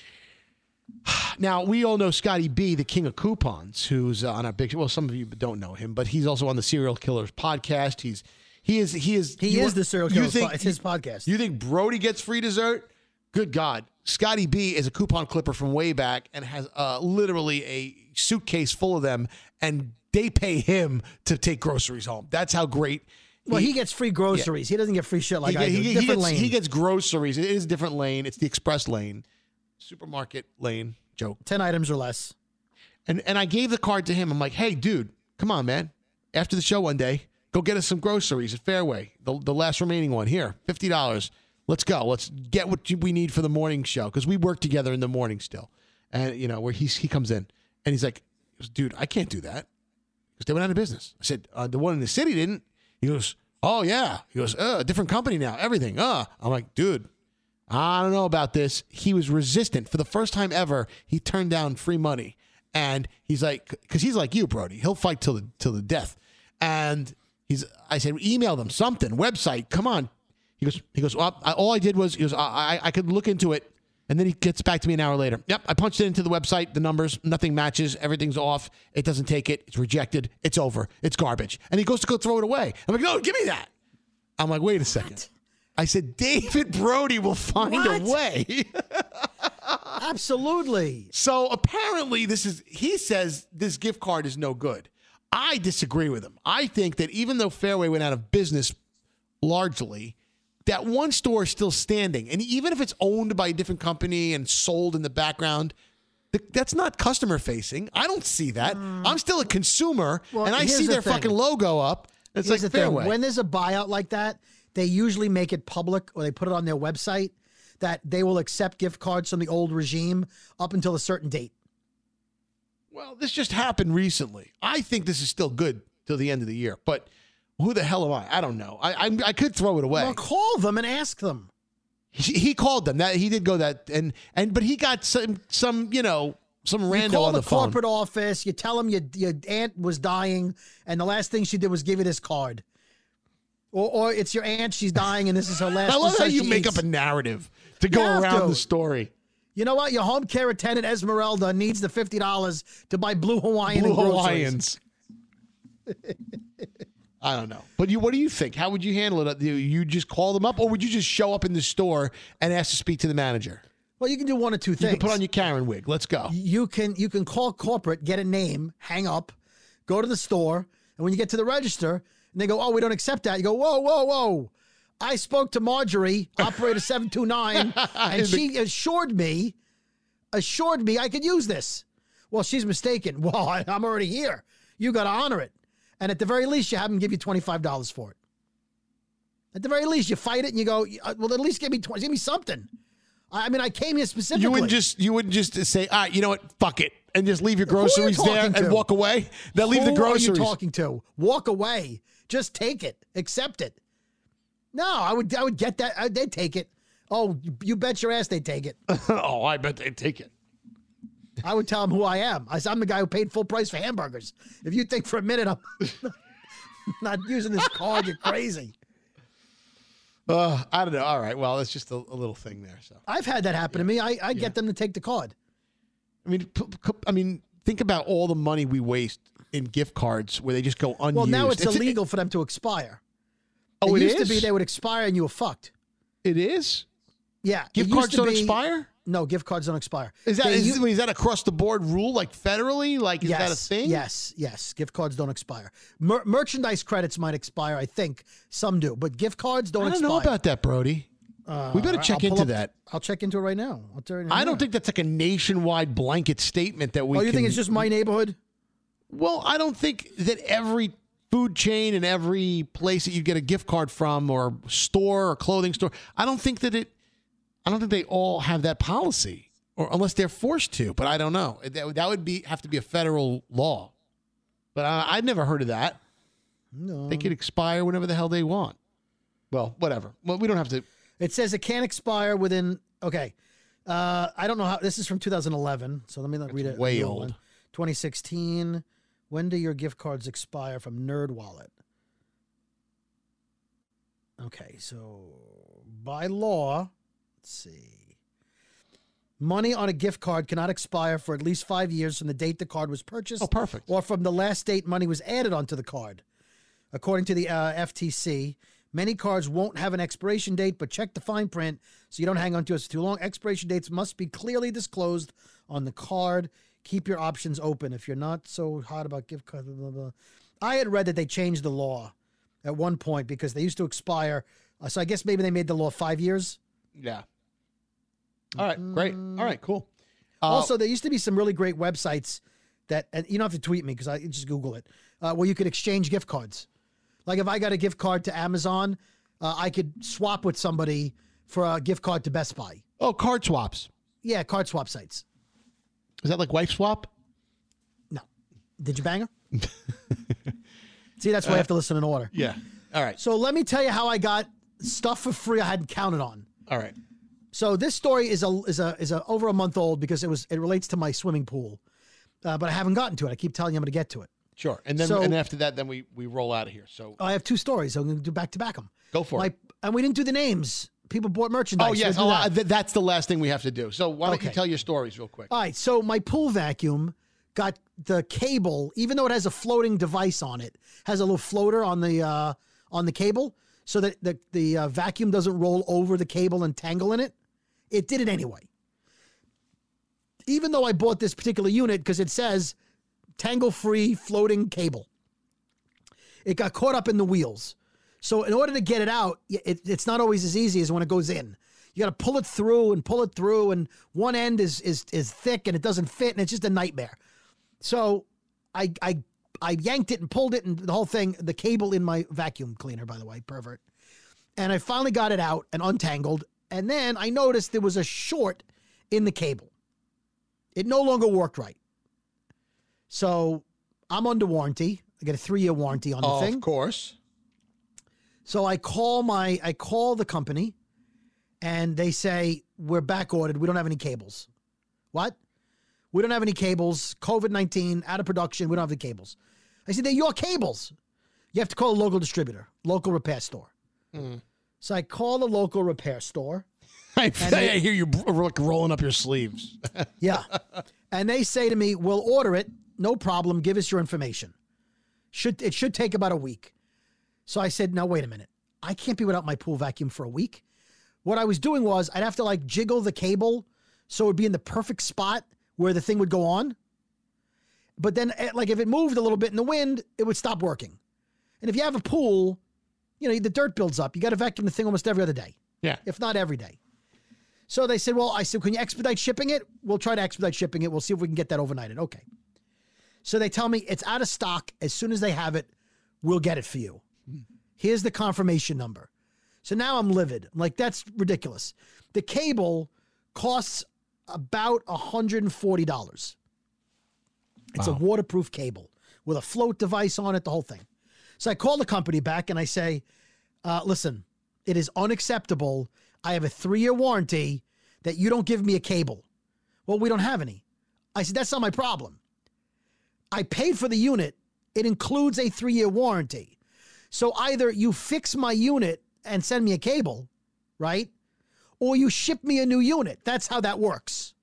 Now, we all know Scotty B, the king of coupons, who's on our big. Well, some of you don't know him, but he's also on the Serial Killers podcast. He is the Serial Killers. It's his podcast. You think Brody gets free dessert? Good God. Scotty B is a coupon clipper from way back and has literally a suitcase full of them, and they pay him to take groceries home. That's how great. Well, he gets free groceries. Yeah. He doesn't get free shit like I do. He gets groceries. It is a different lane. It's the express lane. Supermarket lane. Joke. 10 items or less. And I gave the card to him. I'm like, hey, dude, come on, man. After the show one day, go get us some groceries at Fairway. The last remaining one. Here, $50. Let's go. Let's get what we need for the morning show, because we work together in the morning still. And, where he comes in. And he's like, dude, I can't do that, because they went out of business. I said, the one in the city didn't. He goes, oh, yeah. He goes, different company now, everything. I'm like, dude, I don't know about this. He was resistant. For the first time ever, he turned down free money. And he's like, because he's like you, Brody. He'll fight till the death. And I said, email them something, website, come on. He goes, well, all I did was, I could look into it. And then he gets back to me an hour later. Yep, I punched it into the website, the numbers, nothing matches, everything's off. It doesn't take it. It's rejected. It's over. It's garbage. And he goes to go throw it away. I'm like, no, give me that. I'm like, wait a second. What? I said, David Brody will find a way. Absolutely. So apparently he says this gift card is no good. I disagree with him. I think that even though Fairway went out of business largely, that one store is still standing. And even if it's owned by a different company and sold in the background, that's not customer facing. I don't see that. I'm still a consumer, and I see their fucking logo up. It's here's like the Fairway. Thing. When there's a buyout like that, they usually make it public, or they put it on their website, that they will accept gift cards from the old regime up until a certain date. Well, this just happened recently. I think this is still good till the end of the year, but who the hell am I? I don't know. I could throw it away. Well, call them and ask them. He called them. He did go that, but he got some some rando you call on the phone. Corporate office. You tell them your aunt was dying, and the last thing she did was give you this card. Or it's your aunt, she's dying, and this is her last. I love how you make up a narrative to go around the story. You know what? Your home care attendant, Esmeralda, needs the $50 to buy Blue Hawaiian Blue and groceries. Hawaiians. I don't know. But what do you think? How would you handle it? You just call them up, or would you just show up in the store and ask to speak to the manager? Well, you can do one or two things. You can put on your Karen wig. Let's go. You can call corporate, get a name, hang up, go to the store, and when you get to the register, and they go, oh, we don't accept that. You go, whoa, whoa, whoa. I spoke to Marjorie, operator 729, and she assured me I could use this. Well, she's mistaken. Well, I'm already here. You got to honor it. And at the very least, you have them give you $25 for it. At the very least, you fight it and you go, well, at least give me something. I mean, I came here specifically. You wouldn't just say, all right, you know what? Fuck it. and just leave your groceries there and walk away? They'll leave the groceries. Who are you talking to? Walk away. Just take it. Accept it. No, I would get that. They'd take it. Oh, you bet your ass they'd take it. Oh, I bet they'd take it. I would tell them who I am. I'm the guy who paid full price for hamburgers. If you think for a minute I'm not using this card, you're crazy. I don't know. All right. Well, it's just a little thing there. So I've had that happen to me. I get them to take the card. I mean, think about all the money we waste in gift cards where they just go unused. Well, now it's illegal for them to expire. Oh, it it used is? to be they would expire and you were fucked. It is? Yeah. Gift cards don't expire? No, gift cards don't expire. Is that across the board rule, like federally? Like, is that a thing? Yes. Gift cards don't expire. Merchandise credits might expire, I think. Some do, but gift cards don't expire. I don't know about that, Brody. We better check into that. I'll check into it right now. I'll tell you right I don't now. think that's like a nationwide blanket statement that we you think it's just my neighborhood? Well, I don't think that every food chain and every place that you get a gift card from or store or clothing store, I don't think they all have that policy, or unless they're forced to. But I don't know. That would have to be a federal law. But I'd never heard of that. No, they could expire whenever the hell they want. Well, whatever. Well, we don't have to. It says it can't expire within. Okay, I don't know how. This is from 2011. So let me read it. Way old. 2016. When do your gift cards expire from NerdWallet? Okay, so by law. Let's see. Money on a gift card cannot expire for at least 5 years from the date the card was purchased. Oh, perfect. Or from the last date money was added onto the card. According to the FTC, many cards won't have an expiration date, but check the fine print so you don't hang on to it for too long. Expiration dates must be clearly disclosed on the card. Keep your options open. If you're not so hot about gift cards, blah, blah, blah. I had read that they changed the law at one point because they used to expire. So I guess maybe they made the law 5 years. Yeah. All right, great. All right, cool. Also, there used to be some really great websites that, and you don't have to tweet me because I just Google it, where you could exchange gift cards. Like if I got a gift card to Amazon, I could swap with somebody for a gift card to Best Buy. Oh, card swaps. Yeah, card swap sites. Is that like wife swap? No. Did you bang her? See, that's why I have to listen in order. Yeah. All right. So let me tell you how I got stuff for free I hadn't counted on. All right. So this story is over a month old because it relates to my swimming pool, but I haven't gotten to it. I keep telling you I'm going to get to it. Sure, and then after that, then we roll out of here. So I have two stories. I'm going to do back to back them. Go for it. And we didn't do the names. People bought merchandise. Oh yes, that's the last thing we have to do. So why don't you tell your stories real quick? All right. So my pool vacuum got the cable, even though it has a floating device on it, has a little floater on the cable, so that the vacuum doesn't roll over the cable and tangle in it. It did it anyway. Even though I bought this particular unit because it says tangle-free floating cable. It got caught up in the wheels. So in order to get it out, it's not always as easy as when it goes in. You got to pull it through, and one end is thick and it doesn't fit, and it's just a nightmare. So I yanked it and pulled it and the whole thing, the cable in my vacuum cleaner, by the way, pervert. And I finally got it out and untangled. And then I noticed there was a short in the cable. It no longer worked right. So I'm under warranty. I get a 3-year warranty on the thing. Of course. So I call the company and they say, we're back ordered. We don't have any cables. What? We don't have any cables. COVID-19, out of production. We don't have the cables. I said, they're your cables. You have to call a local distributor, local repair store. Mm. So I call the local repair store. I hear you rolling up your sleeves. Yeah. And they say to me, we'll order it. No problem. Give us your information. It should take about a week. So I said, now, wait a minute. I can't be without my pool vacuum for a week. What I was doing was I'd have to jiggle the cable so it would be in the perfect spot where the thing would go on. But then if it moved a little bit in the wind, it would stop working. And if you have a pool, the dirt builds up. You got to vacuum the thing almost every other day. Yeah. If not every day. So they said, can you expedite shipping it? We'll try to expedite shipping it. We'll see if we can get that overnighted. Okay. So they tell me it's out of stock. As soon as they have it, we'll get it for you. Here's the confirmation number. So now I'm livid. I'm like, that's ridiculous. The cable costs about $140. It's a waterproof cable with a float device on it, the whole thing. So I call the company back and I say, listen, it is unacceptable. I have a 3-year warranty that you don't give me a cable. Well, we don't have any. I said, that's not my problem. I paid for the unit. It includes a 3-year warranty. So either you fix my unit and send me a cable, right? Or you ship me a new unit. That's how that works.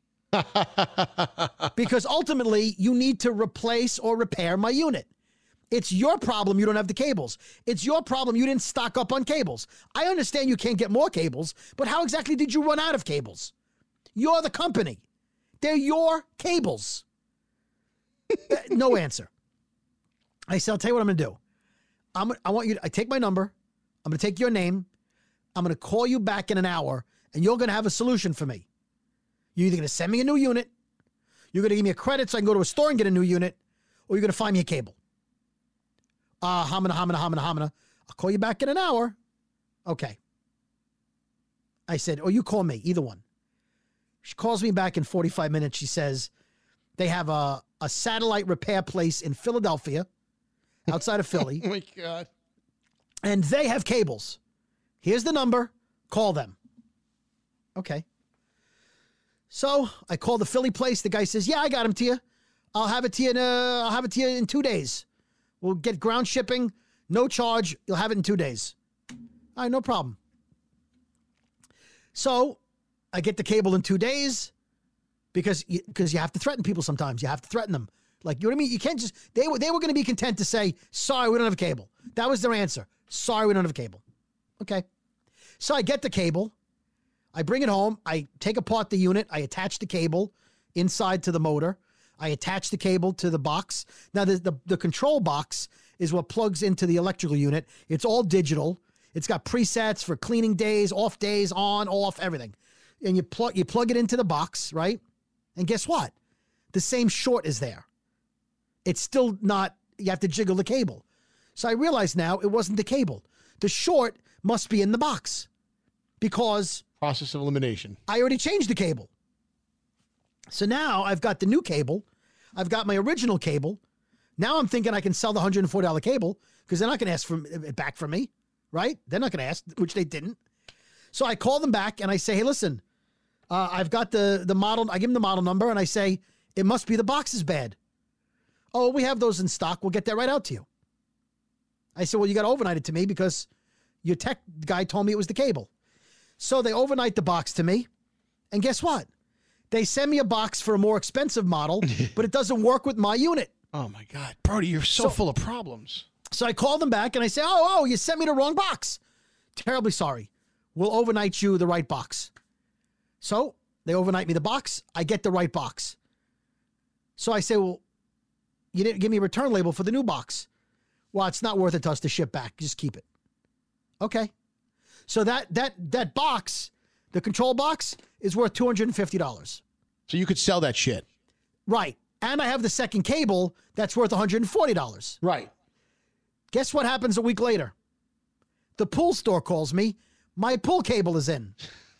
Because ultimately, you need to replace or repair my unit. It's your problem you don't have the cables. It's your problem you didn't stock up on cables. I understand you can't get more cables, but how exactly did you run out of cables? You're the company. They're your cables. No answer. I said, I'll tell you what I'm going to do. I want you to take my number. I'm going to take your name. I'm going to call you back in an hour, and you're going to have a solution for me. You're either going to send me a new unit, you're going to give me a credit so I can go to a store and get a new unit, or you're going to find me a cable. Hamina. I'll call you back in an hour. Okay. I said, or you call me, either one. She calls me back in 45 minutes. She says they have a satellite repair place in Philadelphia, outside of Philly. Oh, my God. And they have cables. Here's the number. Call them. Okay. So I call the Philly place. The guy says, yeah, I got them to you. I'll have it to you in 2 days. We'll get ground shipping, no charge. You'll have it in 2 days. All right, no problem. So I get the cable in 2 days because you have to threaten people sometimes. You have to threaten them. Like, you know what I mean? You can't just, they were going to be content to say, sorry, we don't have a cable. That was their answer. Sorry, we don't have a cable. Okay. So I get the cable. I bring it home. I take apart the unit. I attach the cable inside to the motor. I attach the cable to the box. Now, the control box is what plugs into the electrical unit. It's all digital. It's got presets for cleaning days, off days, on, off, everything. And you plug it into the box, right? And guess what? The same short is there. It's still not, you have to jiggle the cable. So I realize now it wasn't the cable. The short must be in the box because... Process of elimination. I already changed the cable. So now I've got the new cable. I've got my original cable. Now I'm thinking I can sell the $140 cable because they're not going to ask for it back from me, right? They're not going to ask, which they didn't. So I call them back and I say, hey, listen, I've got the model. I give them the model number and I say, it must be the box is bad. Oh, we have those in stock. We'll get that right out to you. I said, well, you got to overnight it to me because your tech guy told me it was the cable. So they overnight the box to me. And guess what? They send me a box for a more expensive model, but it doesn't work with my unit. Oh, my God. Brody, you're so full of problems. So I call them back and I say, oh, you sent me the wrong box. Terribly sorry. We'll overnight you the right box. So they overnight me the box. I get the right box. So I say, well, you didn't give me a return label for the new box. Well, it's not worth it to us to ship back. Just keep it. Okay. So that box, the control box, is worth $250. So you could sell that shit. Right. And I have the second cable that's worth $140. Right. Guess what happens a week later? The pool store calls me. My pool cable is in.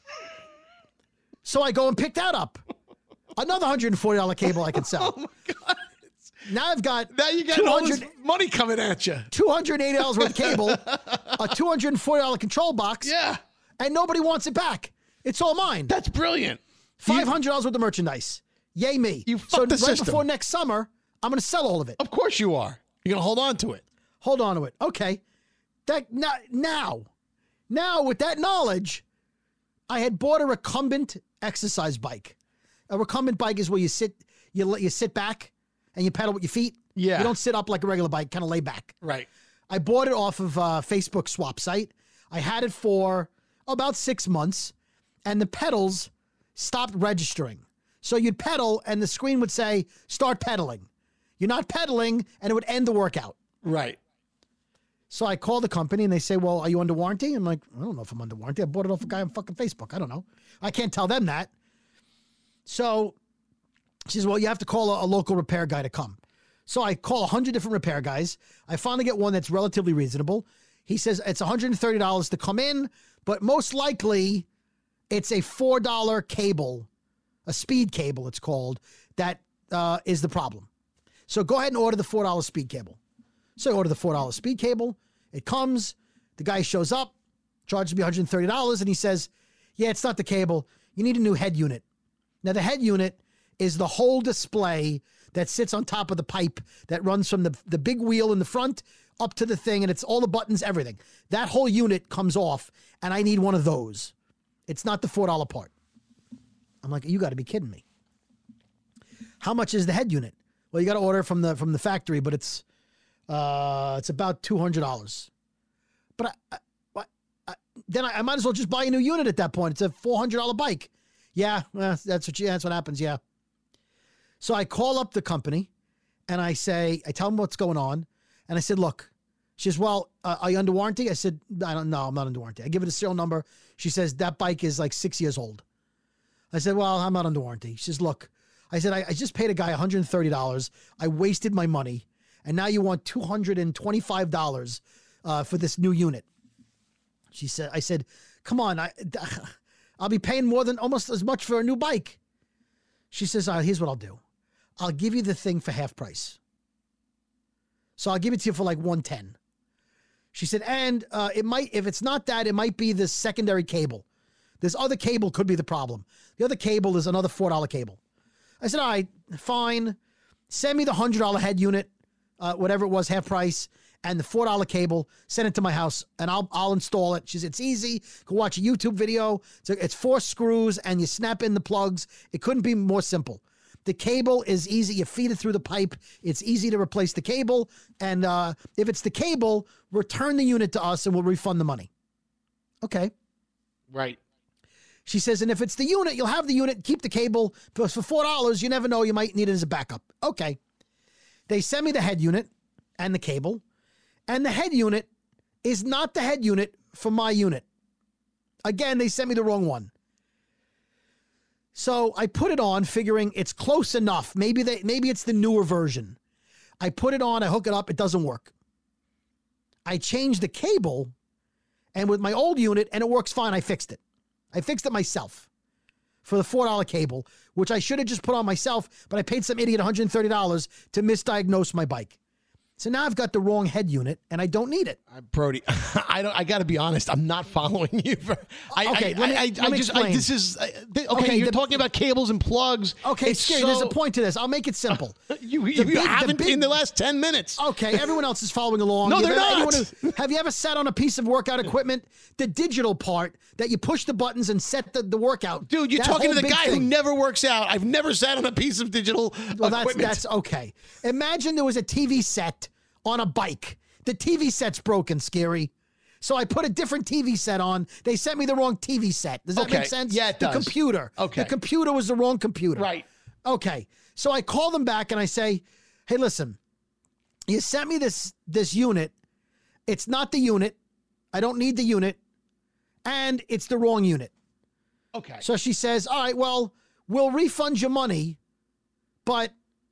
So I go and pick that up. Another $140 cable I can sell. Oh, my God. Now I've got you got all this money coming at you. $280 worth of cable, a $240 control box. Yeah. And nobody wants it back. It's all mine. That's brilliant. $500 worth of merchandise. Yay me. You fucked the system. Before next summer, I'm going to sell all of it. Of course you are. You're going to hold on to it. Hold on to it. Okay. Now, with that knowledge, I had bought a recumbent exercise bike. A recumbent bike is where you sit back and you pedal with your feet. Yeah. You don't sit up like a regular bike, kind of lay back. Right. I bought it off of Facebook swap site. I had it for about 6 months, and the pedals stopped registering. So you'd pedal, and the screen would say, start pedaling. You're not pedaling, and it would end the workout. Right. So I called the company, and they say, well, are you under warranty? I'm like, I don't know if I'm under warranty. I bought it off a guy on fucking Facebook. I don't know. I can't tell them that. So she says, well, you have to call a local repair guy to come. So I call 100 different repair guys. I finally get one that's relatively reasonable. He says it's $130 to come in, but most likely it's a $4 cable, a speed cable it's called, that is the problem. So go ahead and order the $4 speed cable. So I order the $4 speed cable. It comes. The guy shows up, charges me $130, and he says, yeah, it's not the cable. You need a new head unit. Now, the head unit is the whole display that sits on top of the pipe that runs from the big wheel in the front up to the thing, and it's all the buttons, everything. That whole unit comes off, and I need one of those. It's not the $4 part. I'm like, you got to be kidding me. How much is the head unit? Well, you got to order from the factory, but it's about $200. But then I might as well just buy a new unit at that point. It's a $400 bike. Yeah, that's what happens. Yeah. So I call up the company and I tell them what's going on. And I said, look, she says, well, are you under warranty? I said, I don't know. I'm not under warranty. I give it a serial number. She says, that bike is like 6 years old. I said, well, I'm not under warranty. She says, look, I said, I just paid a guy $130. I wasted my money. And now you want $225 for this new unit. I said, come on, I'll be paying more than almost as much for a new bike. She says, here's what I'll do. I'll give you the thing for half price. So I'll give it to you for like $110. She said, and it might, if it's not that, it might be the secondary cable. This other cable could be the problem. The other cable is another $4 cable. I said, all right, fine. Send me the $100 head unit, whatever it was, half price, and the $4 cable. Send it to my house, and I'll install it. She said, it's easy. Go watch a YouTube video. It's 4 screws, and you snap in the plugs. It couldn't be more simple. The cable is easy. You feed it through the pipe. It's easy to replace the cable. And if it's the cable, return the unit to us, and we'll refund the money. Okay. Right. She says, and if it's the unit, you'll have the unit, keep the cable. For $4, you never know, you might need it as a backup. Okay. They send me the head unit and the cable. And the head unit is not the head unit for my unit. Again, they sent me the wrong one. So I put it on figuring it's close enough. Maybe it's the newer version. I put it on, I hook it up, it doesn't work. I changed the cable and with my old unit and it works fine. I fixed it. I fixed it myself for the $4 cable, which I should have just put on myself, but I paid some idiot $130 to misdiagnose my bike. So now I've got the wrong head unit, and I don't need it. Brody, I got to be honest. I'm not following you. Let me explain. You're talking about cables and plugs. Okay, scary. There's a point to this. I'll make it simple. You haven't in the last 10 minutes. Okay, everyone else is following along. No, they're not. Have you ever sat on a piece of workout equipment? The digital part that you push the buttons and set the workout. Dude, you're talking to the guy who never works out. I've never sat on a piece of digital equipment. That's okay. Imagine there was a TV set on a bike. The TV set's broken, Scary. So I put a different TV set on. They sent me the wrong TV set. Does that make sense? Yeah, it does. The computer. Okay. The computer was the wrong computer. Right. Okay. So I call them back and I say, hey, listen, you sent me this unit. It's not the unit. I don't need the unit. And it's the wrong unit. Okay. So she says, all right, well, we'll refund your money, but,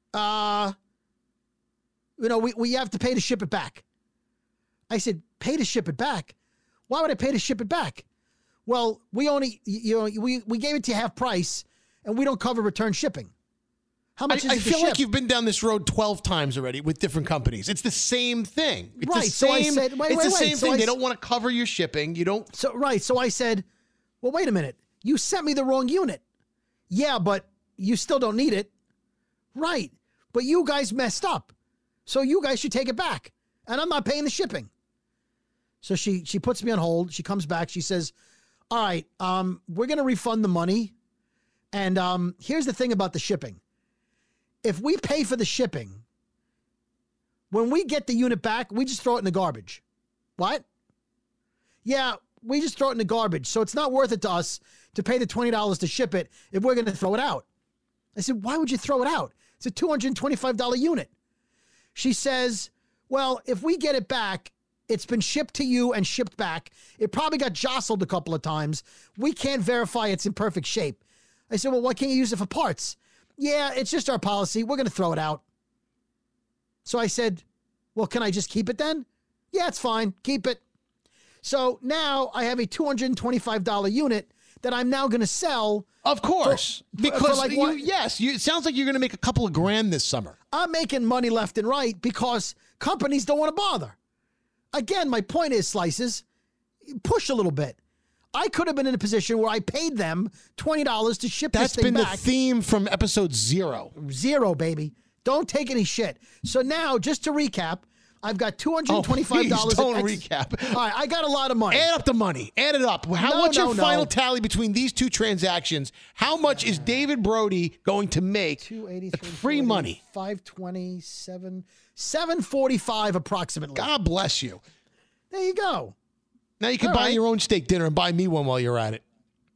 we have to pay to ship it back. I said, pay to ship it back? Why would I pay to ship it back? Well, we only, we gave it to you half price, and we don't cover return shipping. How much is it to ship? I feel like you've been down this road 12 times already with different companies. It's the same thing. It's right. The So I same, said, wait. It's the same So thing. They don't want to cover your shipping. You don't. So I said, well, wait a minute. You sent me the wrong unit. Yeah, but you still don't need it. Right. But you guys messed up. So you guys should take it back. And I'm not paying the shipping. So she puts me on hold. She comes back. She says, all right, we're going to refund the money. And here's the thing about the shipping. If we pay for the shipping, when we get the unit back, we just throw it in the garbage. What? Yeah, we just throw it in the garbage. So it's not worth it to us to pay the $20 to ship it if we're going to throw it out. I said, why would you throw it out? It's a $225 unit. She says, well, if we get it back, it's been shipped to you and shipped back. It probably got jostled a couple of times. We can't verify it's in perfect shape. I said, well, why can't you use it for parts? Yeah, it's just our policy. We're going to throw it out. So I said, well, can I just keep it then? Yeah, it's fine. Keep it. So now I have a $225 unit that I'm now going to sell. Of course. Because like it sounds like you're going to make a couple of grand this summer. I'm making money left and right because companies don't want to bother. Again, my point is, Slices, push a little bit. I could have been in a position where I paid them $20 to ship this thing back. That's been the theme from episode 0. 0, baby. Don't take any shit. So now, just to recap, I've got $225. Don't recap. All right, I got a lot of money. Add up the money. Add it up. What's your final tally between these two transactions? How much is David Brody going to make? 283, free money. 527, 745 approximately. God bless you. There you go. Now you can buy your own steak dinner and buy me one while you're at it.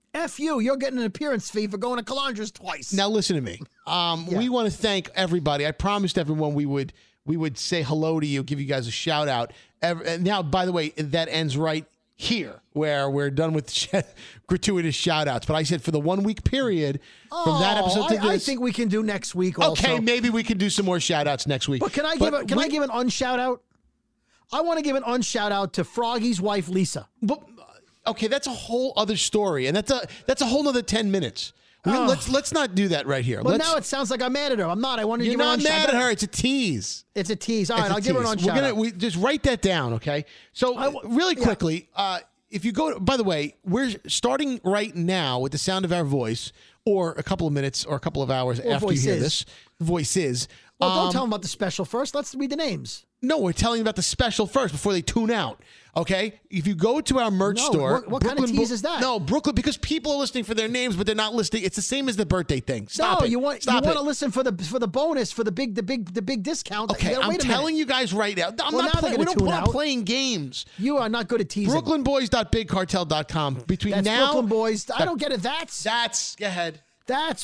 F you. You're getting an appearance fee for going to Calandras twice. Now listen to me. We want to thank everybody. I promised everyone we would say hello to you, give you guys a shout out. And now, by the way, that ends right here where we're done with gratuitous shout outs. But I said for the 1 week period from that episode to this. I think we can do next week also. Okay, maybe we can do some more shout outs next week. But can I give an unshout out? I want to give an unshout out to Froggy's wife, Lisa. But, okay, that's a whole other story. And that's a whole nother 10 minutes. Let's not do that right here. Well, now it sounds like I'm mad at her. I'm not. I want to give her an unshout out. You're not mad at her. It's a tease. It's a tease. All right, I'll give her an unshout out. We just write that down, okay? So really quickly, if you go, by the way, we're starting right now with the sound of our voice, or a couple of minutes or a couple of hours after you hear this. Voices. Well, don't tell them about the special first. Let's read the names. No, we're telling you about the special first before they tune out. Okay? If you go to our merch store. What kind of tease is that? No, Brooklyn, because people are listening for their names, but they're not listening. It's the same as the birthday thing. Stop it. You want to listen for the bonus, for the big discount. Okay, I'm telling you guys right now. We don't playing games. You are not good at teasing. BrooklynBoys.BigCartel.com. Between that's now. Brooklyn Boys. I don't get it. Go ahead. That's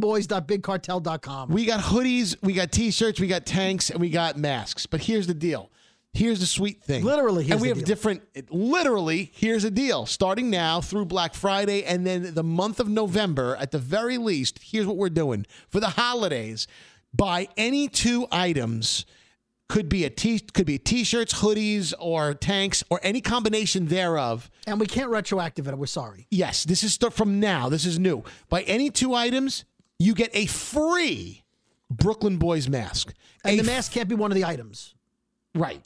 BrooklynBoys.BigCartel.com. We got hoodies, we got T-shirts, we got tanks, and we got masks. But here's the deal. Here's the sweet thing. Literally, here's the deal. And we have different, literally, here's the deal. Starting now through Black Friday and then the month of November, at the very least, here's what we're doing. For the holidays, buy any 2 items. Could be T-shirts, hoodies, or tanks, or any combination thereof. And we can't retroactive it. We're sorry. Yes, this is from now. This is new. By any 2 items, you get a free Brooklyn Boys mask. And the mask can't be one of the items. Right.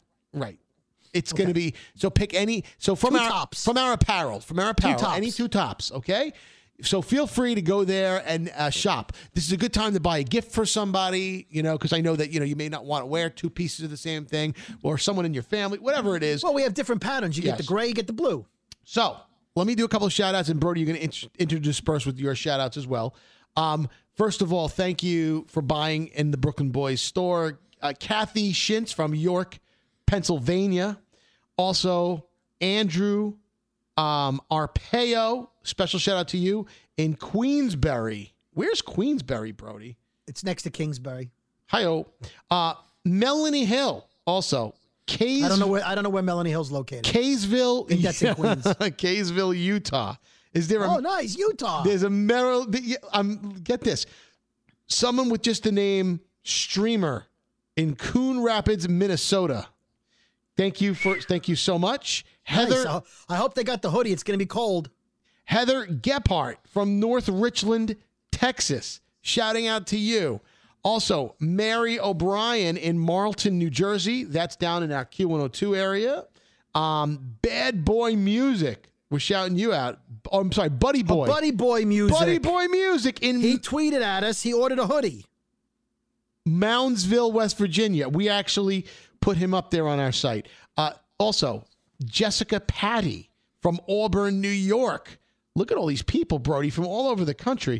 It's going to be, so pick any. So from our apparel, any 2 tops. Okay. So feel free to go there and shop. This is a good time to buy a gift for somebody, because I know that, you may not want to wear 2 pieces of the same thing, or someone in your family, whatever it is. Well, we have different patterns. You get the gray, you get the blue. So let me do a couple of shout outs, and Brody, you're going to intersperse with your shout outs as well. First of all, thank you for buying in the Brooklyn Boys store. Kathy Shintz from York, Pennsylvania. Also, Andrew Arpaio, special shout out to you in Queensbury. Where's Queensbury, Brody? It's next to Kingsbury. Hi-oh. Melanie Hill, also. I don't know where Melanie Hill's located. Kaysville. I think that's in Queens. Kaysville, Utah. Is there nice, Utah. There's a get this. Someone with just the name Streamer in Coon Rapids, Minnesota. Thank you so much. Heather, nice. I hope they got the hoodie. It's going to be cold. Heather Gephardt from North Richland, Texas. Shouting out to you. Also, Mary O'Brien in Marlton, New Jersey. That's down in our Q102 area. Bad Boy Music. We're shouting you out. Oh, I'm sorry, Buddy Boy. Buddy Boy Music. Buddy Boy Music. He tweeted at us. He ordered a hoodie. Moundsville, West Virginia. We actually put him up there on our site. Also, Jessica Patty from Auburn, New York. Look at all these people, Brody, from all over the country.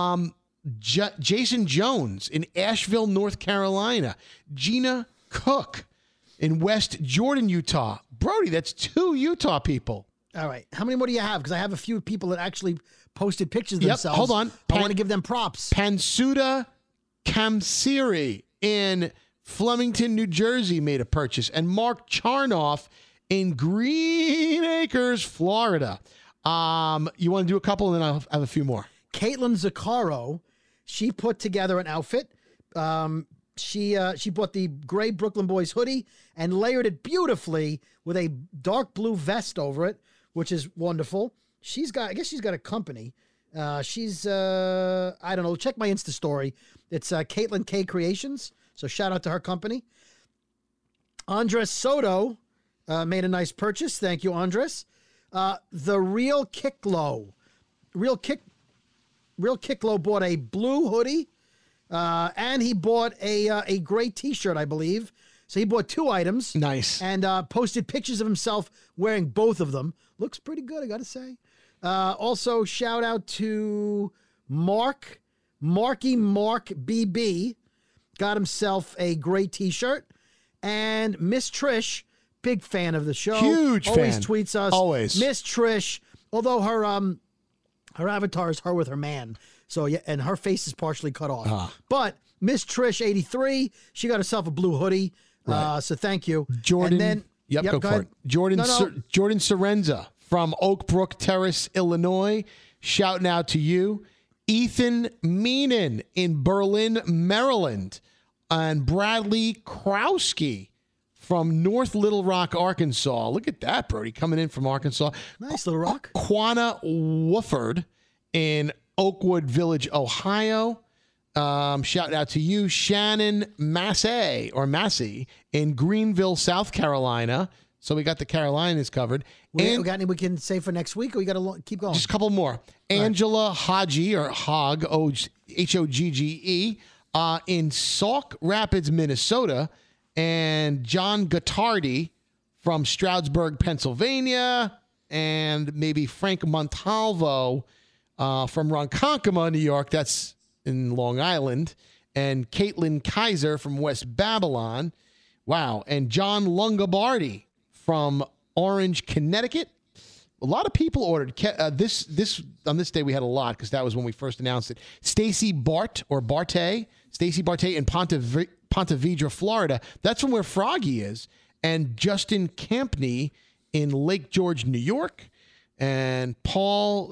Jason Jones in Asheville, North Carolina. Gina Cook in West Jordan, Utah. Brody, that's 2 Utah people. All right. How many more do you have? Because I have a few people that actually posted pictures of themselves. Hold on. I want to give them props. Pansuda Kamsiri in Flemington, New Jersey made a purchase. And Mark Charnoff in Green Acres, Florida. You want to do a couple, and then I'll have a few more. Caitlin Zaccaro, she put together an outfit. She bought the gray Brooklyn Boys hoodie and layered it beautifully with a dark blue vest over it, which is wonderful. I guess she's got a company. She's, I don't know, check my Insta story. It's Caitlin K Creations. So shout out to her company. Andres Soto made a nice purchase. Thank you, Andres. The Real Kicklow. Real Kicklow bought a blue hoodie, and he bought a gray T-shirt, I believe. So he bought 2 items. Nice. And posted pictures of himself wearing both of them. Looks pretty good, I got to say. Also, shout out to Marky Mark BB. Got himself a gray T-shirt. And Miss Trish, big fan of the show. Huge Always fan. tweets us. Always. Miss Trish, although her avatar is her with her man. So, yeah, and her face is partially cut off. But Miss Trish 83, she got herself a blue hoodie. Right. So thank you. Jordan. And then, go for it. Jordan Sorenza from Oak Brook Terrace, Illinois. Shouting out to you. Ethan Meenan in Berlin, Maryland. And Bradley Krowski from North Little Rock, Arkansas. Look at that, Brody, coming in from Arkansas. Nice, Little Rock. Quanah Wooford in Oakwood Village, Ohio. Shout out to you. Shannon Massey in Greenville, South Carolina. So we got the Carolinas covered. We got any we can say for next week, or we got to keep going? Just a couple more. Angela Hodge, or Hogg, Hogge, in Sauk Rapids, Minnesota, and John Gottardi from Stroudsburg, Pennsylvania, and maybe Frank Montalvo from Ronkonkoma, New York. That's in Long Island, and Caitlin Kaiser from West Babylon. Wow, and John Lungabardi from Orange, Connecticut. A lot of people ordered this on this day. We had a lot because that was when we first announced it. Stacy Barte in Ponte Vedra, Florida. That's from where Froggy is. And Justin Campney in Lake George, New York. And Paul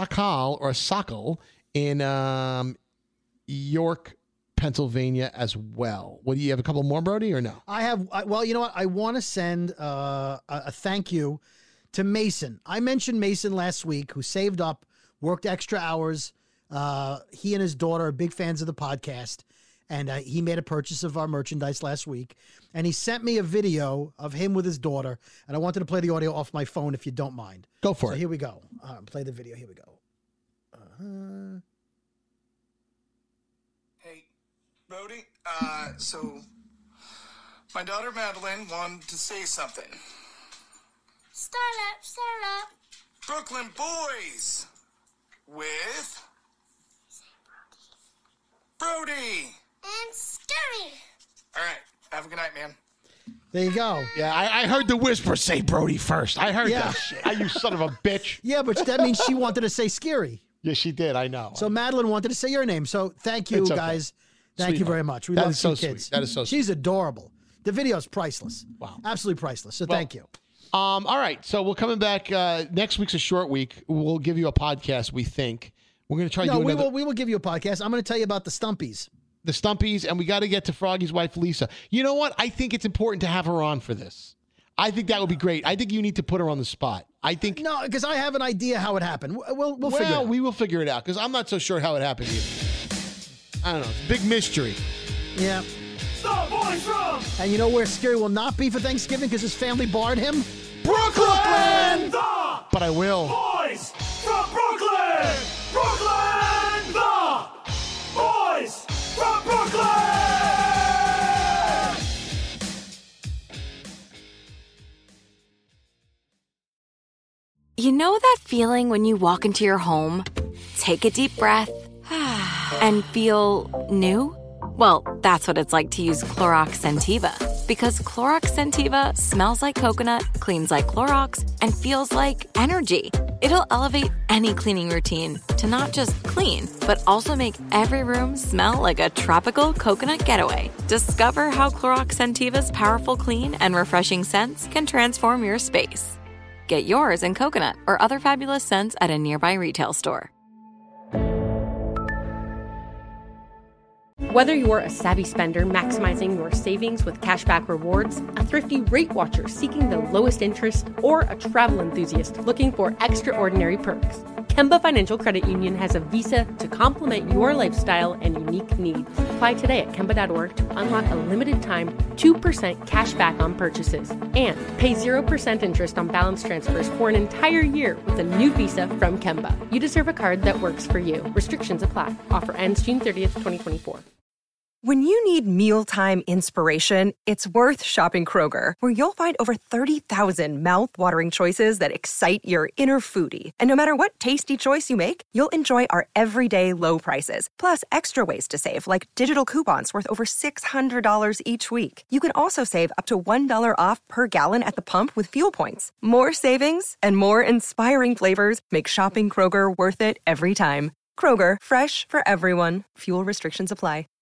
Sokol in York, Pennsylvania as well. What do you have? A couple more, Brody, or no? I have. Well, you know what? I want to send a thank you to Mason. I mentioned Mason last week, who saved up, worked extra hours. He and his daughter are big fans of the podcast, and he made a purchase of our merchandise last week. And he sent me a video of him with his daughter, and I wanted to play the audio off my phone, if you don't mind. Go for it. Here we go. Play the video. Here we go. Hey, Brody. So my daughter Madeline wanted to say something. Start up. Brooklyn Boys with Brody and Scary. All right. Have a good night, man. There you go. Yeah, I heard the whisper say Brody first. I heard that shit. You son of a bitch. Yeah, but that means she wanted to say Scary. Yes, she did. I know. So Madeline wanted to say your name. So thank you, guys. Thank you very much. We love two kids. That is so sweet. She's adorable. The video is priceless. Wow. Absolutely priceless. So thank you. All right. So we're coming back. Next week's a short week. We'll give you a podcast, we think. We're going to try to do another. We will give you a podcast. I'm going to tell you about the Stumpies. The Stumpies, and we got to get to Froggy's wife, Lisa. You know what? I think it's important to have her on for this. I think that would be great. I think you need to put her on the spot. I think no, because I have an idea how it happened. We'll figure it out. We will figure it out because I'm not so sure how it happened either. I don't know. It's a big mystery. Yeah. The boys from. And you know where Scary will not be for Thanksgiving because his family barred him? Brooklyn! But I will. Boys from Brooklyn! Brooklyn! The boys from Brooklyn! You know that feeling when you walk into your home, take a deep breath, and feel new? Well, that's what it's like to use Clorox Scentiva. Because Clorox Scentiva smells like coconut, cleans like Clorox, and feels like energy. It'll elevate any cleaning routine to not just clean, but also make every room smell like a tropical coconut getaway. Discover how Clorox Scentiva's powerful clean and refreshing scents can transform your space. Get yours in coconut or other fabulous scents at a nearby retail store. Whether you're a savvy spender maximizing your savings with cashback rewards, a thrifty rate watcher seeking the lowest interest, or a travel enthusiast looking for extraordinary perks, Kemba Financial Credit Union has a visa to complement your lifestyle and unique needs. Apply today at Kemba.org to unlock a limited time 2% cash back on purchases and pay 0% interest on balance transfers for an entire year with a new visa from Kemba. You deserve a card that works for you. Restrictions apply. Offer ends June 30th, 2024. When you need mealtime inspiration, it's worth shopping Kroger, where you'll find over 30,000 mouth-watering choices that excite your inner foodie. And no matter what tasty choice you make, you'll enjoy our everyday low prices, plus extra ways to save, like digital coupons worth over $600 each week. You can also save up to $1 off per gallon at the pump with fuel points. More savings and more inspiring flavors make shopping Kroger worth it every time. Kroger, fresh for everyone. Fuel restrictions apply.